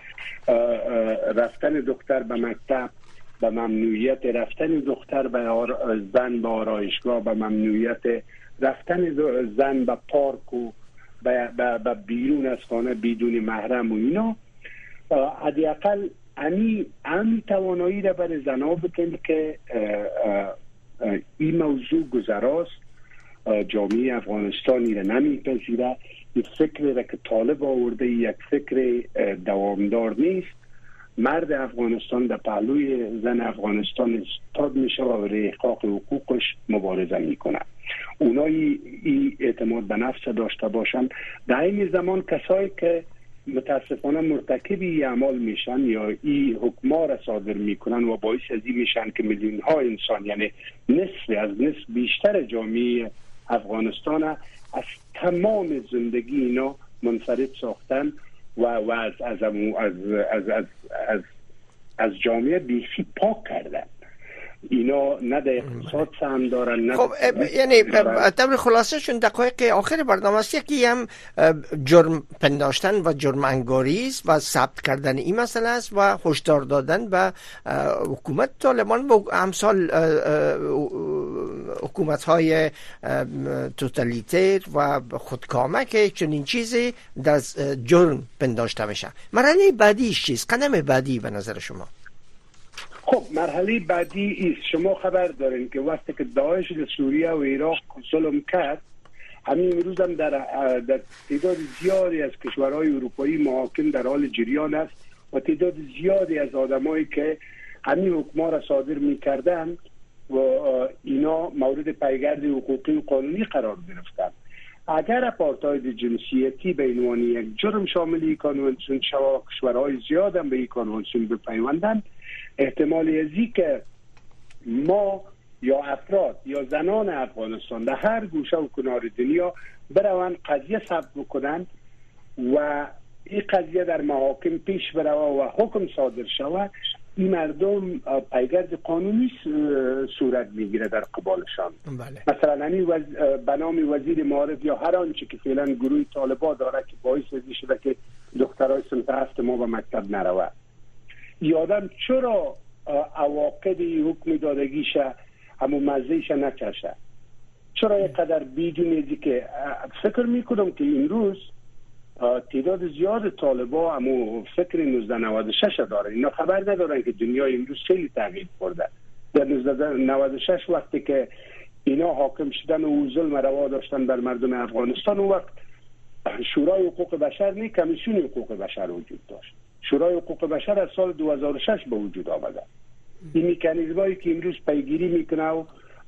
رفتن دختر به مکتب، به ممنوعیت رفتن دختر به زن به آرایشگاه، به ممنوعیت رفتن زن به پارک و به بیرون از خانه بدون محرم و اینا. حداقل امی توانایی را برای زنها بکنیم که این موضوع گذراست، جامعه افغانستانی را نمیپذیره، این فکر را که طالب آورده یک فکر دوامدار نیست. مرد افغانستان در پهلوی زن افغانستان استاد میشه و برای احقاق حقوقش مبارزه میکنه. اونایی این اعتماد به نفس داشته باشن. در این زمان کسایی که متاسفانه مرتکب این اعمال میشن یا این حکما را صادر میکنن و باعث از این میشن که میلیون ها انسان، یعنی نصف بیشتر جامعه افغانستان از تمام زندگی اینا منفرد ساختن و از جامعه بیخی پاک کردن. اینا نه در اقتصاد سهم دارن نه. خب یعنی طور خلاصه شون دقایق آخر برنامه است، یکی هم جرم پنداشتن و جرم انگاری است و ثبت کردن این مسئله است و هشدار دادن به حکومت طالبان و امثال حکومت‌های توتالیتر و خودکامه که چنین چیزی در جرم پنداشته میشه. مرحله بعدی چیست؟ قدم بعدی به نظر شما؟ خب مرحله بعدی است. شما خبر دارین که وقتی که داعش در سوریه و عراق ظلم کرد، همین امروز هم در تعداد زیادی از کشورهای اروپایی محاکم در حال جریان است و تعداد زیادی از آدمایی که همین حکما را صادر می‌کردند و اینا مورد پیگرد حقوقی و قانونی قرار گرفتند. اگر آپارتاید جنسیتی به عنوان یک جرم شامل این کنوانسیون شود، کشورهای زیاد هم به این کنوانسیون بپیوندند، احتمال ازی که ما یا افراد یا زنان افغانستان در هر گوشه و کنار دنیا بروند قضیه ثبت بکنند و این قضیه در محاکم پیش بره و حکم صادر شود، این مردم پیگرد قانونی صورت میگیره در قبالشان. بله. مثلا به نام وزیر معارف یا هر آنچه که فعلا گروه طالبان داره که باعث شده که دخترای صنف هفت ما به مکتب نروه. یادم چرا عواقب حکم دادگیشه همون مزهش نچشه؟ چرا اینقدر بیجون ازی که فکر میکنم که این روز تعداد زیاد طالبا همون فکر 1996 داره. اینا خبر ندارن که دنیای امروز خیلی تغییر کرده. در 1996 وقتی که اینا حاکم شدن و ظلم روا داشتن بر مردم افغانستان، اون وقت شورای حقوق بشر نه کمیسیون حقوق بشر وجود داشت. شورای حقوق بشر از سال 2006 به وجود آمده. این مکانیزمایی که امروز پیگیری میکنه و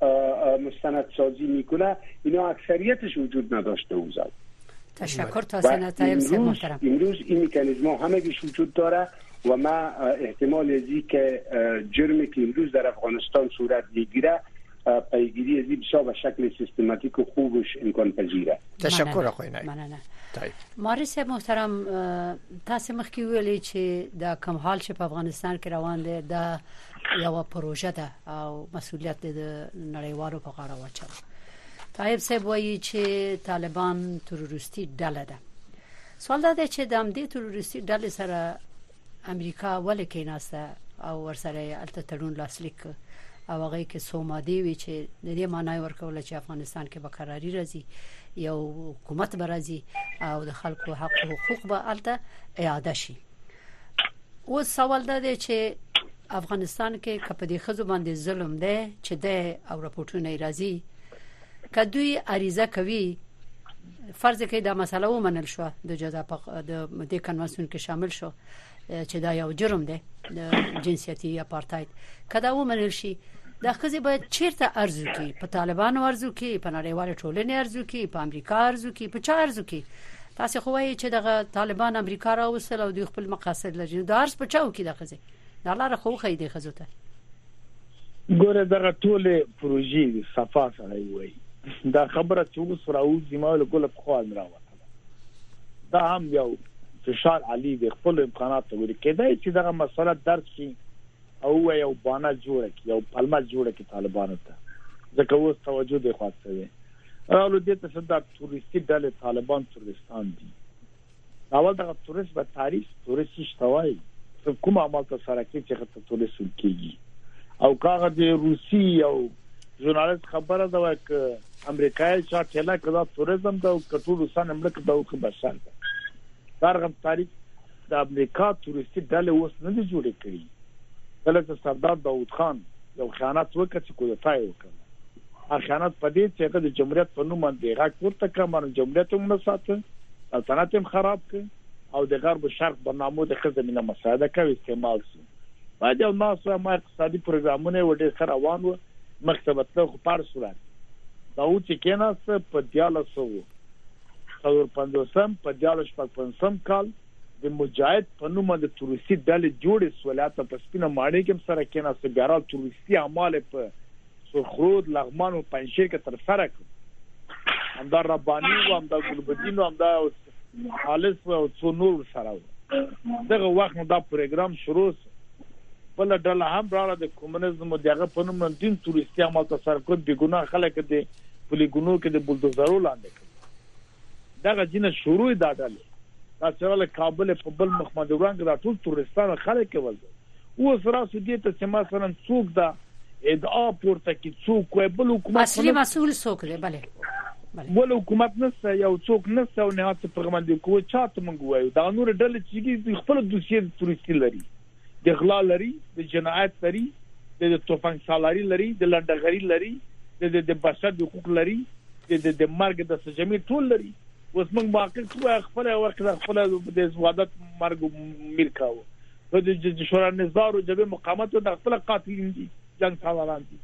مستندسازی میکنه، اینا اکثریتش وجود نداشته اوزاد. تشکر تاسین طیب صاحب محترم. امروز این مکانیزم ها همگیش وجود داره و ما احتمال ازی که جرمی که امروز در افغانستان صورت میگیره پیگیری ازی بسا به شکل سیستماتیک و خوبش امکان پذیره. تشکر آقای نایب. طيب مارس محترم تاسو مخکې ویلي چې د کم حال چې په افغانستان کې روان دي د یو پروژه ده او مسؤلیت د نړیوالو په غاړه واچوي. طيب صاحب وایي چې طالبان تروریستي ډله ده. سوال دا دی چې د دې تروریستي ډلې سره امریکا ولې کېناسته او ورسره الته تړون لاسلیک او هغه کې سومادي وی چې د دې معنی ورکول چې افغانستان کې برقراری راځي یو حکومت برازي او د خلکو حق او حقوق به الته اعاده شي. او سوال دا دی چې افغانستان کې کپدي خزو باندې ظلم دی چې د او راپورټونه راځي کدوې عریضه کوي فرض کړئ دا مسله ومنل شو د جزا د دې کنوانسیون کې شامل شو چې دا یو جرم دی د جنسیتي اپارتاید کدا ومنل شي دا خزي باید چیرته ارزو کی په طالبانو ارزو کی په نړیوال ټولنې ارزو کی په امریکا ارزو کی په چا ارزو کی تاسو خو وایي چې دغه طالبان امریکا راوصل او د خپل مقاصد لري دا ارز په چاو کی د خزي دا لاره خو خې دی خزو ته ګوره دغه ټوله پروژې صفا سره وي دا خبره چې اوس راوځي ما له ګل په خوا راوته دا هم یو فشار علی د خپل امکانات ورې کېدای چې دغه مسله درس شي او یو باندې جوړه کی یو پلمه جوړه کی طالبانو ته ځکه اوس توجه دی خاصه وي راولو دې ته صدا توريستي ډلې طالبان تورستان دي اول دغه تورست په تاریخ تورستی شتوي کوم عمل ته سره کې چې خطر تورست کیږي او کاغه د روسي او ژورنالیست خبره ده چې امریکایي چاټلا کړه توریزم دا کټورو سن امریکا دا خو بشار درغم تاریخ د امریکا تورستی ډلې اوس نه دي جوړې کړې دلته سردار داوود خان یو خیانت وکړ چې کودتای وکړ خیانت پدې چې د جمهوریت په نوم باندې راک ورته کمر جمهوریت هم نه ساتل سلطنت هم خراب کړ او د غرب شرق برنامو د خدمت مساعده کوي استعمال شي باید یو ناسو ما اقتصادي پروګرامونه وړي سره روان و مکتبت له خپل صورت داوود چې کېناست په دیاله سو څور پندوسم په دیاله شپږم کال د مجاهد په نوم د تورستی ډلې جوړې سوالات په سپینه ماړی کې سره کېناست بیرال تورستی اعمال په سرخرود لغمان او پنځیر کې تر سره کړ هم دا ربانی او هم دا ګلبدین او هم دا خالص او څونور سره دغه وخت دا پروګرام شروع بل ډله هم راړه د کمونیزم دغه په نوم دین تورستی عمل تاسو کو د ګناه خلک د پولیګونو کې د بولدوزرو لاندې دغه جنه شروع دا ډله تاسو له کابل په بل محمد ورنګ دا ټول تورستان خلک ول او سره سودی ته سما سره څوک دا ادعا پورته کی څوک بل حکومت اصلي مسؤل څوک دی بله بل حکومت نسته یو څوک نسته او نه هڅه پرمند کو چاته مونږ وایو دا نور ډله چې خپل دوسیه تورستی لري د غلا لري د جنایت لري د توفنګ سالاري لري د لندغري لري د بشر حقوق لري د مرګ د سجمي ټول لري اوس موږ واقع خپل ورکړه خپل د زوادت مرګ میرکاو په د شورا نظام او جبهه مقاومت د خپل قاتلین دي جنگ سالاران دي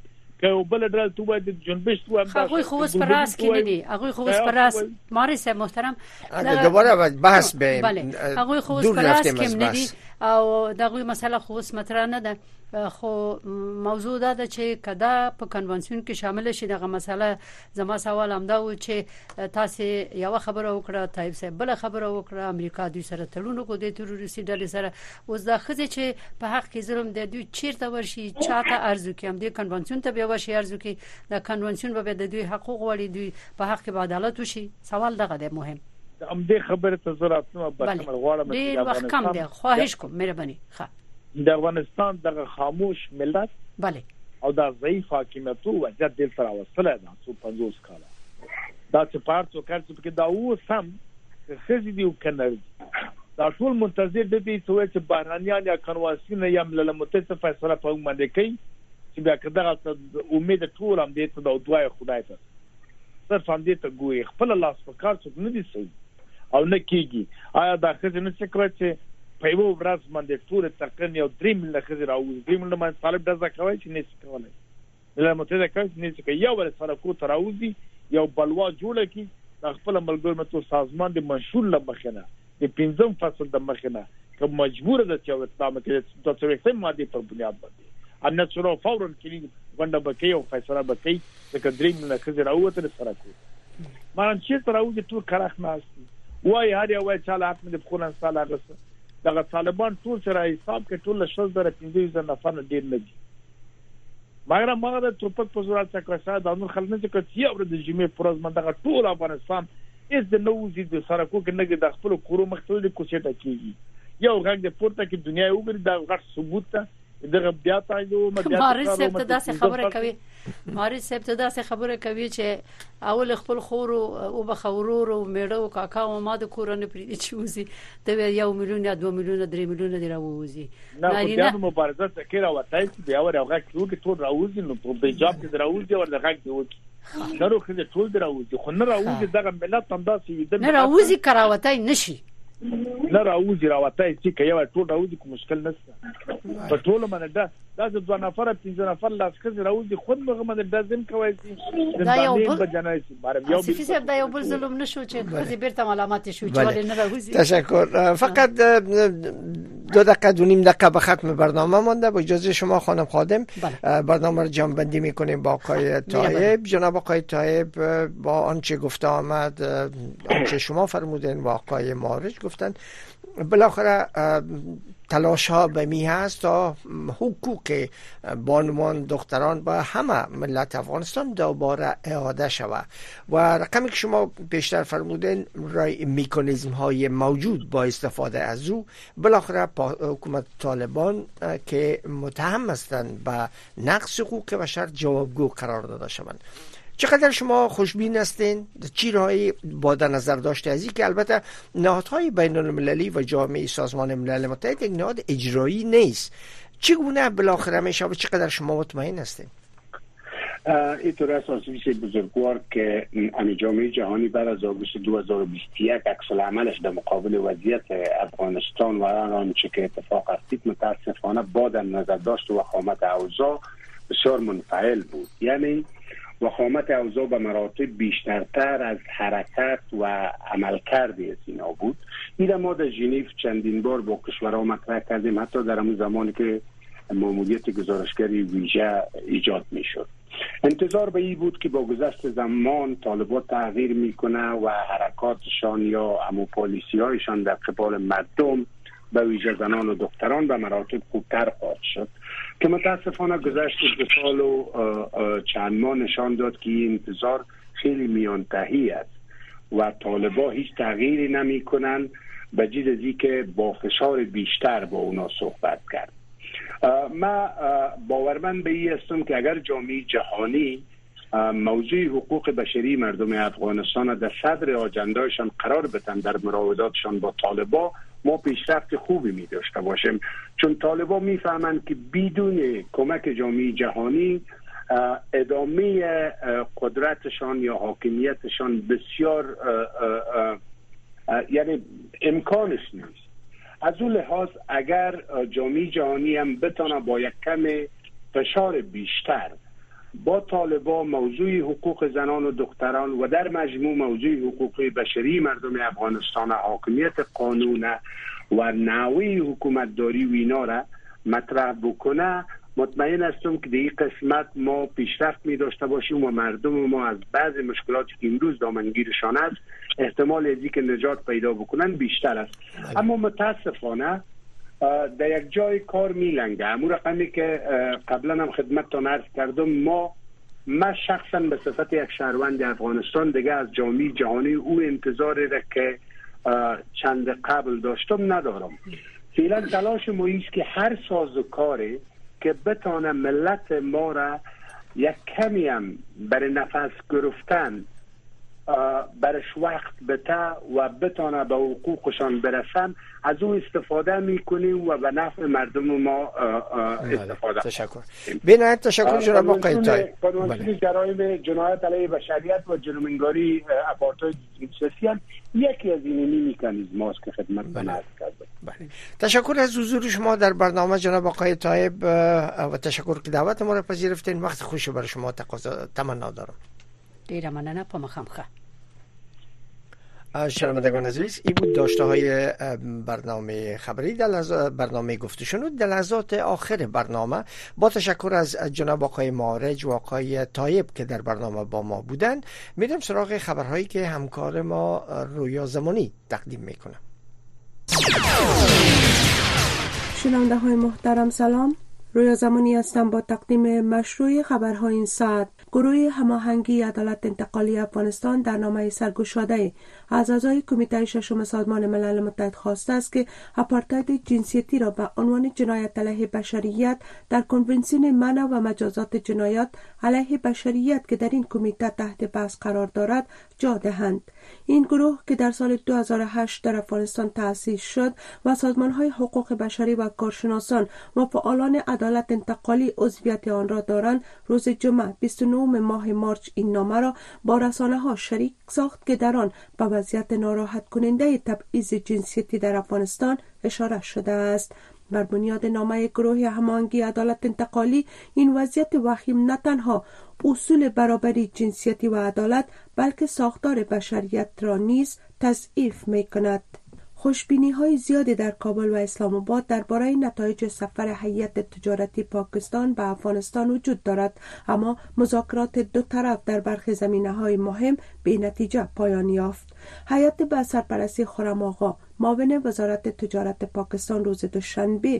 که بل ډول تو باید جنبش تو هم هغه خو اوس پراس کې نه دي، هغه خو اوس پراس مارس محترم دوباره بحث به هغه خو اوس پراس کې نه دي او دغه مسله خو اوس مطرح نه ده. خو موضوع ده چې کدا په کنونسیون کې شامل شي دغه مسله. زما سوال هم دا و چې تاسو یو خبره وکړه، طيب صاحب بل خبره وکړه، امریکا دوی سره تړون کو د تروریستي ډلې سره. اوس دا خزه چې په حق کې ظلم د دوی چیرته ورشي، چاته ارزو کې هم د کنونسیون ته به ورشي ارزو کې د کنونسیون به د دوی حقوق وړي، دوی په حق کې به عدالت وشي. سوال دغه دی مهم. ام دې خبره ته ضرورت نه برابر غواړم چې وخت کم دی، خواهش کوم مهرباني. ښه د افغانستان دغه خاموش ملت بله او دا ضعیف حاکمیت او وضعیت دل سره وصله ده 150 کاله دا چې پارتو کارڅ کې دا و سم خزي دی وکنه دا ټول منتظر دي چې بهرانيان یا کنواسین یا ملل متحد فیصله په باندې کوي چې بیا کداغه امید ټول هم دې ته د دوای خدای ته صرف هم دې ته ګوي خپل لاس په کار څه نه دي صحیح او نه کیږي. آیا دا خزي نه څه کوي چې په یو ورځ باندې ټول تقریبا یو 3 ملي خزي راوځي 3 ملي باندې طالب دزا کوي چې نشي کولای ملل متحد کوي چې نشي کوي یو ور سره کو تراوځي یو بلوا جوړه کی د خپل ملګرو متو سازمان د منشور لمخنه د 5م فصل د مخنه که مجبور ده چې اسلام کې د څوړې ماده پر بنیاد باندې ان څورو فورن کې ونده بکې او فیصله بکې چې کدرې ملي خزي راوته سره کو مان چې تراوځي ټول کارخ ناس وای هر یو چاله حق د خلن ساله غسه دغه طالبان ټول سره حساب کې ټول 15,000 نفر ډیر نه دي مګر ما د ټوپک په صورت څخه د نور خلک نه چې یو ورځ د جمعې پروز من دغه ټول افغانستان از د نوزي د سره کو کې نه د خپل کورو مختلف کوڅه کېږي یو غږ د پورته کې دنیا وګړي دا غږ ثبوت ته دغه بیا تاسو مارس ابتدا څخه خبره کوي مارس ابتدا څخه خبره کوي چې اول خپل خور او بخورور او میړه او کاکا او ما د کورونه پرې چې وزي ته 1 میلیون یا 2 میلیون 3 میلیون دی راوځي نه د مبارزه څخه راوځي چې بیا ور هغه ټول راوځي نو په جواب کې راوځي ور دغه کې وکی نو خو ټول راوځي خو نه راوځي دغه ملت هم داسې نه راوځي کراوتای نشي نه راوځي راوتای چې یو ټول راوځي کوم مشکل نشته په ټول باندې دا د 2 نفر 5 نفر لاس کې راوځي خود مغه باندې لازم کوي چې دا یو بل بجنایي بارم یو سفیر صاحب دا یو بل ظلم نشو چې خزي بیرته علامات شو چې ولې نه راوځي. تشکر. فقط 2 دقیقه 2.5 دقیقه به ختم برنامه مونده. با اجازه شما خانم خادم برنامه رو جمع بندی میکنیم با آقای طایب. جناب آقای طایب با آنچه گفته آمد، آنچه شما فرمودین و آقای مارج گفتن، بالاخره تلاش ها به می هست تا حقوق بانوان دختران با همه ملت افغانستان دوباره اعاده شود و رقمی که شما بیشتر فرمودین رای میکانیزم های موجود با استفاده از او بالاخره حکومت طالبان که متهم هستند به نقض حقوق بشر جوابگو قرار داده شوند. چقدر شما خوشبین هستین؟ چی راهی با در نظر داشته از این که البته نهادهای بین المللی و جامعه سازمان ملل متحد یک نهاد اجرایی نیست، چگونه بالاخره میشه و چقدر شما مطمئن هستین؟ اینطور اساس میشه بزرگوار که جامعه جهانی بعد از آگوست 2021 عکس العملش در مقابل وضعیت افغانستان و آنچه که اتفاق افتاد متاسفانه با در نظر داشت وخامت اوضاع بسیار منفعل بود. یعنی وخامت اوضاع به مراتب بیشترتر از حرکت و عملکرد از اینا بود. این ما در ژنو چندین بار با کشورها مطرح کردیم، حتی در همون زمانی که ماموریت گزارشگری ویژه ایجاد میشد. انتظار به این بود که با گذشت زمان طالبان تغییر میکنه و حرکاتشان یا پالیسی‌هایشان در قبال مردم به ویژه زنان و دختران به مراتب خوبتر خواهد شد که متاسفانه گذشت 2 سال و چند ماه نشان داد که این انتظار خیلی میانتهی است و طالبان هیچ تغییری نمی کنند به جز از این که با فشار بیشتر با اونا صحبت کرد. من باورمند به این هستم که اگر جامعه جهانی موضوع حقوق بشری مردم افغانستان در صدر آجندهشان قرار بدن در مراوداتشان با طالبان، ما پیشرفت خوبی می داشته باشیم، چون طالبان میفهمند که بدون کمک جامعه جهانی ادامه قدرتشان یا حاکمیتشان بسیار یعنی امکانش نیست. از اون لحاظ اگر جامعه جهانی هم بتونه با یک کم فشار بیشتر با طالبان موضوع حقوق زنان و دختران و در مجموع موضوع حقوق بشری مردم افغانستان، حاکمیت قانون و نوع حکومتداری و اینا را مطرح بکنه، مطمئن هستم که در این قسمت ما پیشرفت می داشته باشیم و مردم ما از بعض مشکلاتی که امروز دامنگیرشان است احتمال ازی که نجات پیدا بکنن بیشتر است. اما متاسفانه در یک جای کار میلنگه. همون رقمی که قبلا هم خدمتتان عرض کردم، من شخصا به صفت یک شهروند افغانستان دیگه از جامعه جهانی او انتظاری را که چند قبل داشتم ندارم. فعلا تلاش ما است که هر سازوکاری که بتانه ملت ما را یک کمی هم برای نفس گرفتن برش وقت بده و بتانه به حقوقشان برسن، از اون استفاده میکنیم و به نفع مردم ما استفاده. تشکر. بینایت تشکر جناب آقای طایب. قانون جرایم جنایت علیه بشریت و جرم‌انگاری آپارتاید جنسی هم یکی از این مکانیزم هاست که خدمت عرض کردم. بله. تشکر از حضور شما در برنامه جناب آقای طایب و تشکر که دعوت ما را پذیرفتین. وقت خوش برای شما تمنا دارم. ډیره مننه. په مخامخه شنوندگان عزیز، این بود داشته های برنامه خبری در برنامه گفته شنود در لحظات آخر برنامه. با تشکر از جناب آقای معارج و آقای طایب که در برنامه با ما بودن، میرم سراغ خبرهایی که همکار ما رویا زمانی تقدیم میکنه. شنونده های محترم سلام، رویا زمانی هستم با تقدیم مشروع خبرهای این ساعت. گروه هماهنگی عدالت انتقالی افغانستان در نامه سرگشاده از اعضای کمیته ششم سازمان ملل متحد خواسته است که آپارتاید جنسیتی را به عنوان جنایت علیه بشریت در کنونسیون منع و مجازات جنایات علیه بشریت که در این کمیته تحت بحث قرار دارد جا دهند. این گروه که در سال 2008 در افغانستان تأسیس شد و سازمان‌های حقوق بشری و کارشناسان و فعالان عدالت انتقالی عضویت آن را دارند، روز جمعه 29 ماه مارچ این نامه را با رسانه‌ها شریک ساخت که در آن به وضعیت ناراحت کننده تبعیض جنسیتی در افغانستان اشاره شده است. بر بنیاد نامه گروه هماهنگی عدالت انتقالی، این وضعیت وخیم نه تنها اصول برابری جنسیتی و عدالت بلکه ساختار بشریت را نیز تضعیف می‌کند. خوشبینی‌های زیادی در کابل و اسلام آباد درباره نتایج سفر هیئت تجارتی پاکستان به افغانستان وجود دارد، اما مذاکرات دو طرف در برخی زمینه‌های مهم به نتیجه پایان یافت. هیئت به سرپرستی خرم آقا معاون وزارت تجارت پاکستان روز دوشنبه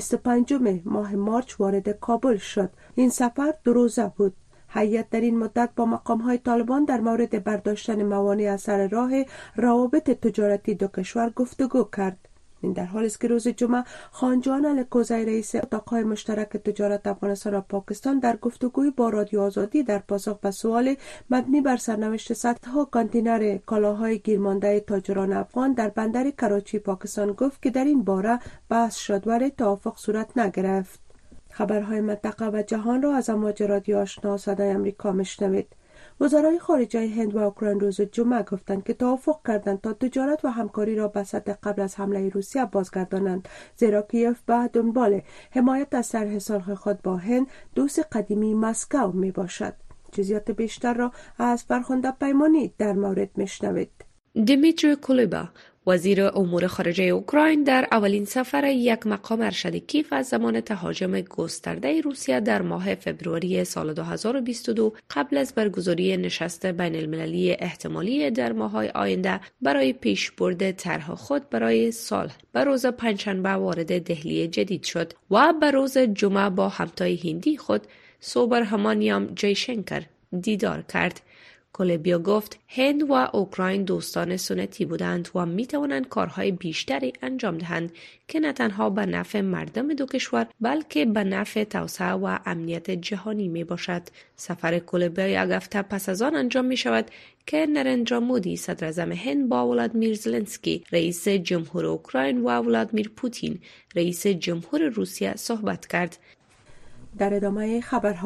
25 ماه مارچ وارد کابل شد. این سفر 2 روزه بود. هیئت در این مدت با مقام‌های طالبان در مورد برداشتن موانع از سر راه روابط تجارتی دو کشور گفتگو کرد. این در حالی است که روز جمعه خان جان الکوزی رئیس اتاق‌های مشترک تجارت افغانستان و پاکستان در گفتگوی با رادیو آزادی در پاسخ به سوال مبنی بر سرنوشت صدها کانتینر کالاهای گیرمانده تاجران افغان در بندر کراچی پاکستان گفت که در این باره بحث شد ولی توافق صورت نگرفت. خبرهای منطقه و جهان را از امواج رادیو آشنا صدای آمریکا میشنوید. وزرای خارجه هند و اوکراین روز جمعه گفتند که توافق کردند تا تجارت و همکاری را به سطح قبل از حمله روسیه بازگردانند، زیرا کیف به دنبال حمایت از سرحصار خود با هند دوست قدیمی مسکو می باشد. جزئیات بیشتر را از فرخنده پیمانی در مورد میشنوید. دیمیتری کولبا وزیر امور خارجه اوکراین در اولین سفر یک مقام ارشد کیف از زمان تهاجم گسترده روسیه در ماه فبروری سال 2022 قبل از برگزاری نشست بین المللی احتمالی در ماه‌های آینده برای پیشبرد طرح خود برای صلح به روز پنجشنبه وارد دهلی جدید شد و به روز جمعه با همتای هندی خود سوبرهمانیام جیشنکر دیدار کرد. کولبیا گفت هند و اوکراین دوستان سنتی بودند و می توانند کارهای بیشتری انجام دهند که نه تنها به نفع مردم دو کشور بلکه به نفع توسعه و امنیت جهانی می باشد. سفر کولبیا یک هفته پس از آن انجام می شود که نرندرا مودی صدر اعظم هند با ولادیمیر زلنسکی رئیس جمهور اوکراین و ولادیمیر پوتین رئیس جمهور روسیه صحبت کرد. در ادامه خبرها،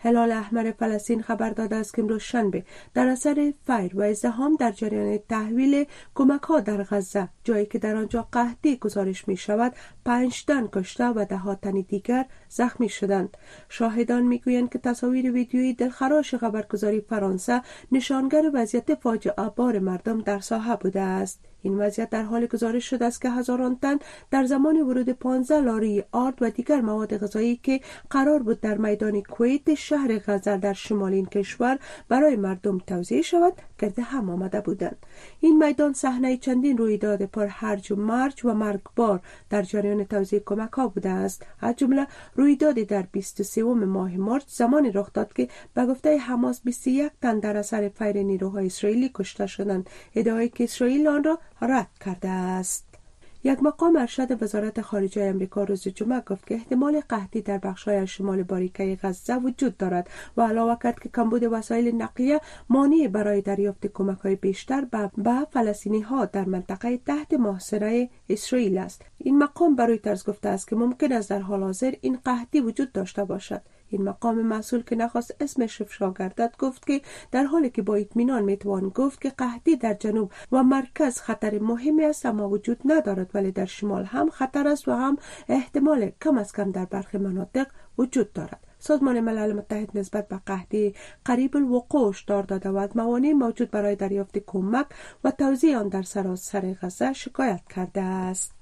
هلال احمر فلسطین خبر داده است که امروز شنبه در اثر فیر و ازدحام در جریان تحویل کمک‌ها در غزه، جایی که در آنجا قحطی گزارش می‌شود، 5 تن کشته و 10 تن دیگر زخمی شدند. شاهدان می‌گویند که تصاویر ویدیویی دلخراش خبرگزاری فرانسه نشانگر وضعیت فاجعه بار مردم در ساحه بوده است. این وضعیت در حال گزارش شده است که هزاران تن در زمان ورود 15 لاری آرد و دیگر مواد غذایی که قرار بود در میدان کویت شهر غزه در شمال این کشور برای مردم توزیع شود گرد هم آمده بودند. این میدان صحنه چندین رویداد پر هرج و مرج و مرگبار در جریان توزیع کمک‌ها بوده است. از جمله رویدادی در 23 ماه مارس زمانی رخ داد که به گفته حماس 21 تن در اثر فیر نیروهای اسرائیلی کشته شدند، ادعایی که اسرائیل آن را رد کرده است. یک مقام ارشد وزارت خارجه آمریکا روز جمعه گفت که احتمال قحطی در بخش‌های شمال باریکه غزه وجود دارد و علاوه کرد که کمبود وسایل نقلیه مانع برای دریافت کمک‌های بیشتر به فلسطینی‌ها در منطقه تحت محاصره اسرائیل است. این مقام برای رویترز گفته است که ممکن است در حال حاضر این قحطی وجود داشته باشد. این مقام مسئول که نخواست اسمش افشا گردد گفت که در حالی که با اطمینان میتوان گفت که قحطی در جنوب و مرکز خطر مهمی است، اما وجود ندارد، ولی در شمال هم خطر است و هم احتمال کم از کم در برخی مناطق وجود دارد. سازمان ملل متحد نسبت به قحطی قریب الوقوع هشدار داده و از موانع موجود برای دریافت کمک و توزیع آن در سراسر غزه شکایت کرده است.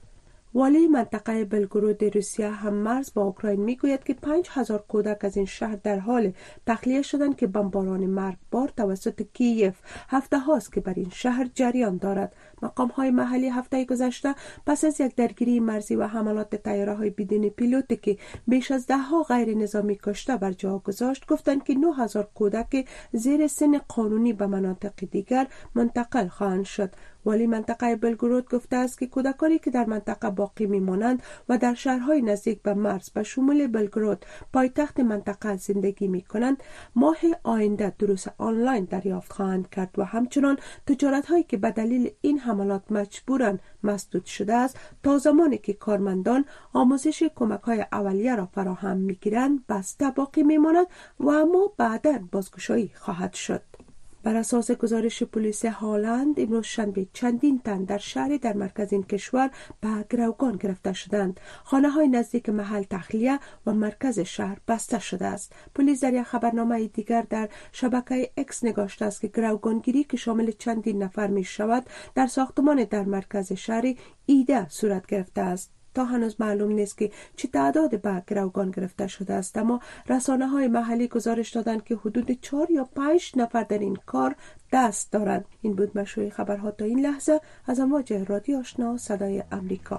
والی منطقه بلگرود روسیه هم مرز با اوکراین میگوید که 5000 کودک از این شهر در حال تخلیه شدند که بمباران مرگبار توسط کیف هفته هاست که بر این شهر جریان دارد. مقام های محلی هفته گذشته پس از یک درگیری مرزی و حملات طیاره های بدون پیلوت که بیش از 10 غیر نظامی کشته بر جا گذاشت، گفتند که 9000 کودک زیر سن قانونی به مناطق دیگر منتقل خواهند شد. والی منطقه بلگرود گفته است که کودکانی که در منطقه باقی میمانند و در شهرهای نزدیک به مرز به شمول بلگرود پایتخت منطقه زندگی میکنند ماه آینده دروس آنلاین دریافت خواهند کرد و همچنان تجارت هایی که به دلیل این حملات مجبورن مسدود شده است تا زمانی که کارمندان آموزش کمک های اولیه را فراهم میگیرند بسته باقی میماند و اما بعدا بازگشایی خواهد شد. بر اساس گزارش پلیس هالند امروز شنبه چندین تن در شهری در مرکز این کشور به گروگان گرفته شدند. خانه های نزدیک محل تخلیه و مرکز شهر بسته شده است. پلیس در یک خبرنامه دیگر در شبکه اکس نگاشته است که گروگانگیری که شامل چندین نفر می شود در ساختمان در مرکز شهر ایده صورت گرفته است. تا هنوز معلوم نیست که چه تعداد به گروگان گرفته شده است، اما رسانه های محلی گزارش دادند که حدود 4 یا 5 نفر در این کار دست دارند. این بود مشروع خبرها تا این لحظه از امواج رادیو آشنا صدای امریکا.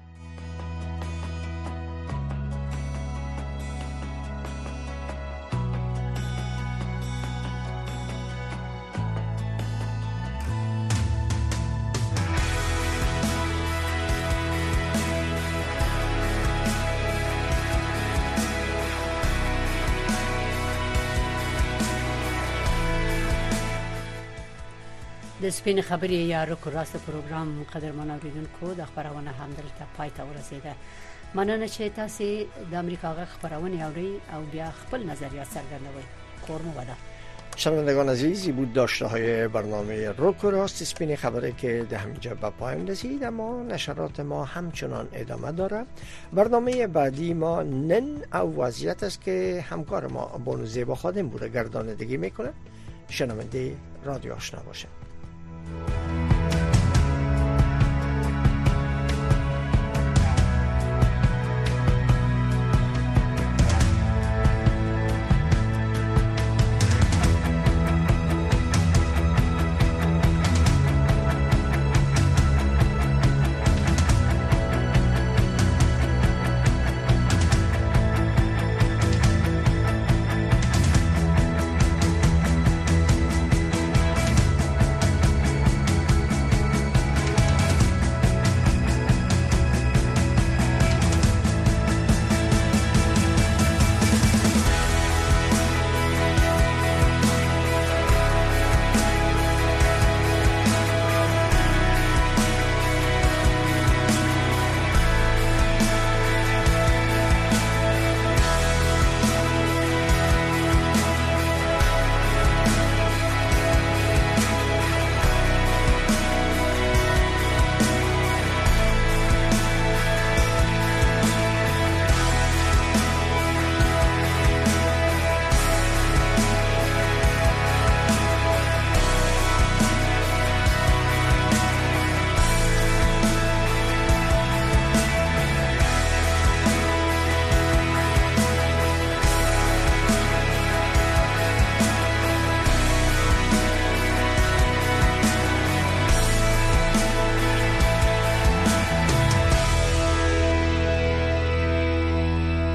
د سپین خبرې یا رکو راست پروګرام قدرمن اوریدونکو د خبرونه هم دلته پای ته ورسیده. مننه چې تاسو د امریکا غږ خبرونه اورئ او بیا خپل نظریات څرګندوئ. کور مو بده. شنوندگان عزیزی بود داشته های برنامه رکو راست سپین خبره که در همینجا به پایان رسید، اما نشرات ما همچنان ادامه داره. برنامه بعدی ما نن او وضعیت است که همکار ما بانو زیبا خادم بوده گردانندگی میکنه. شنونده رادیو آشنا باشه.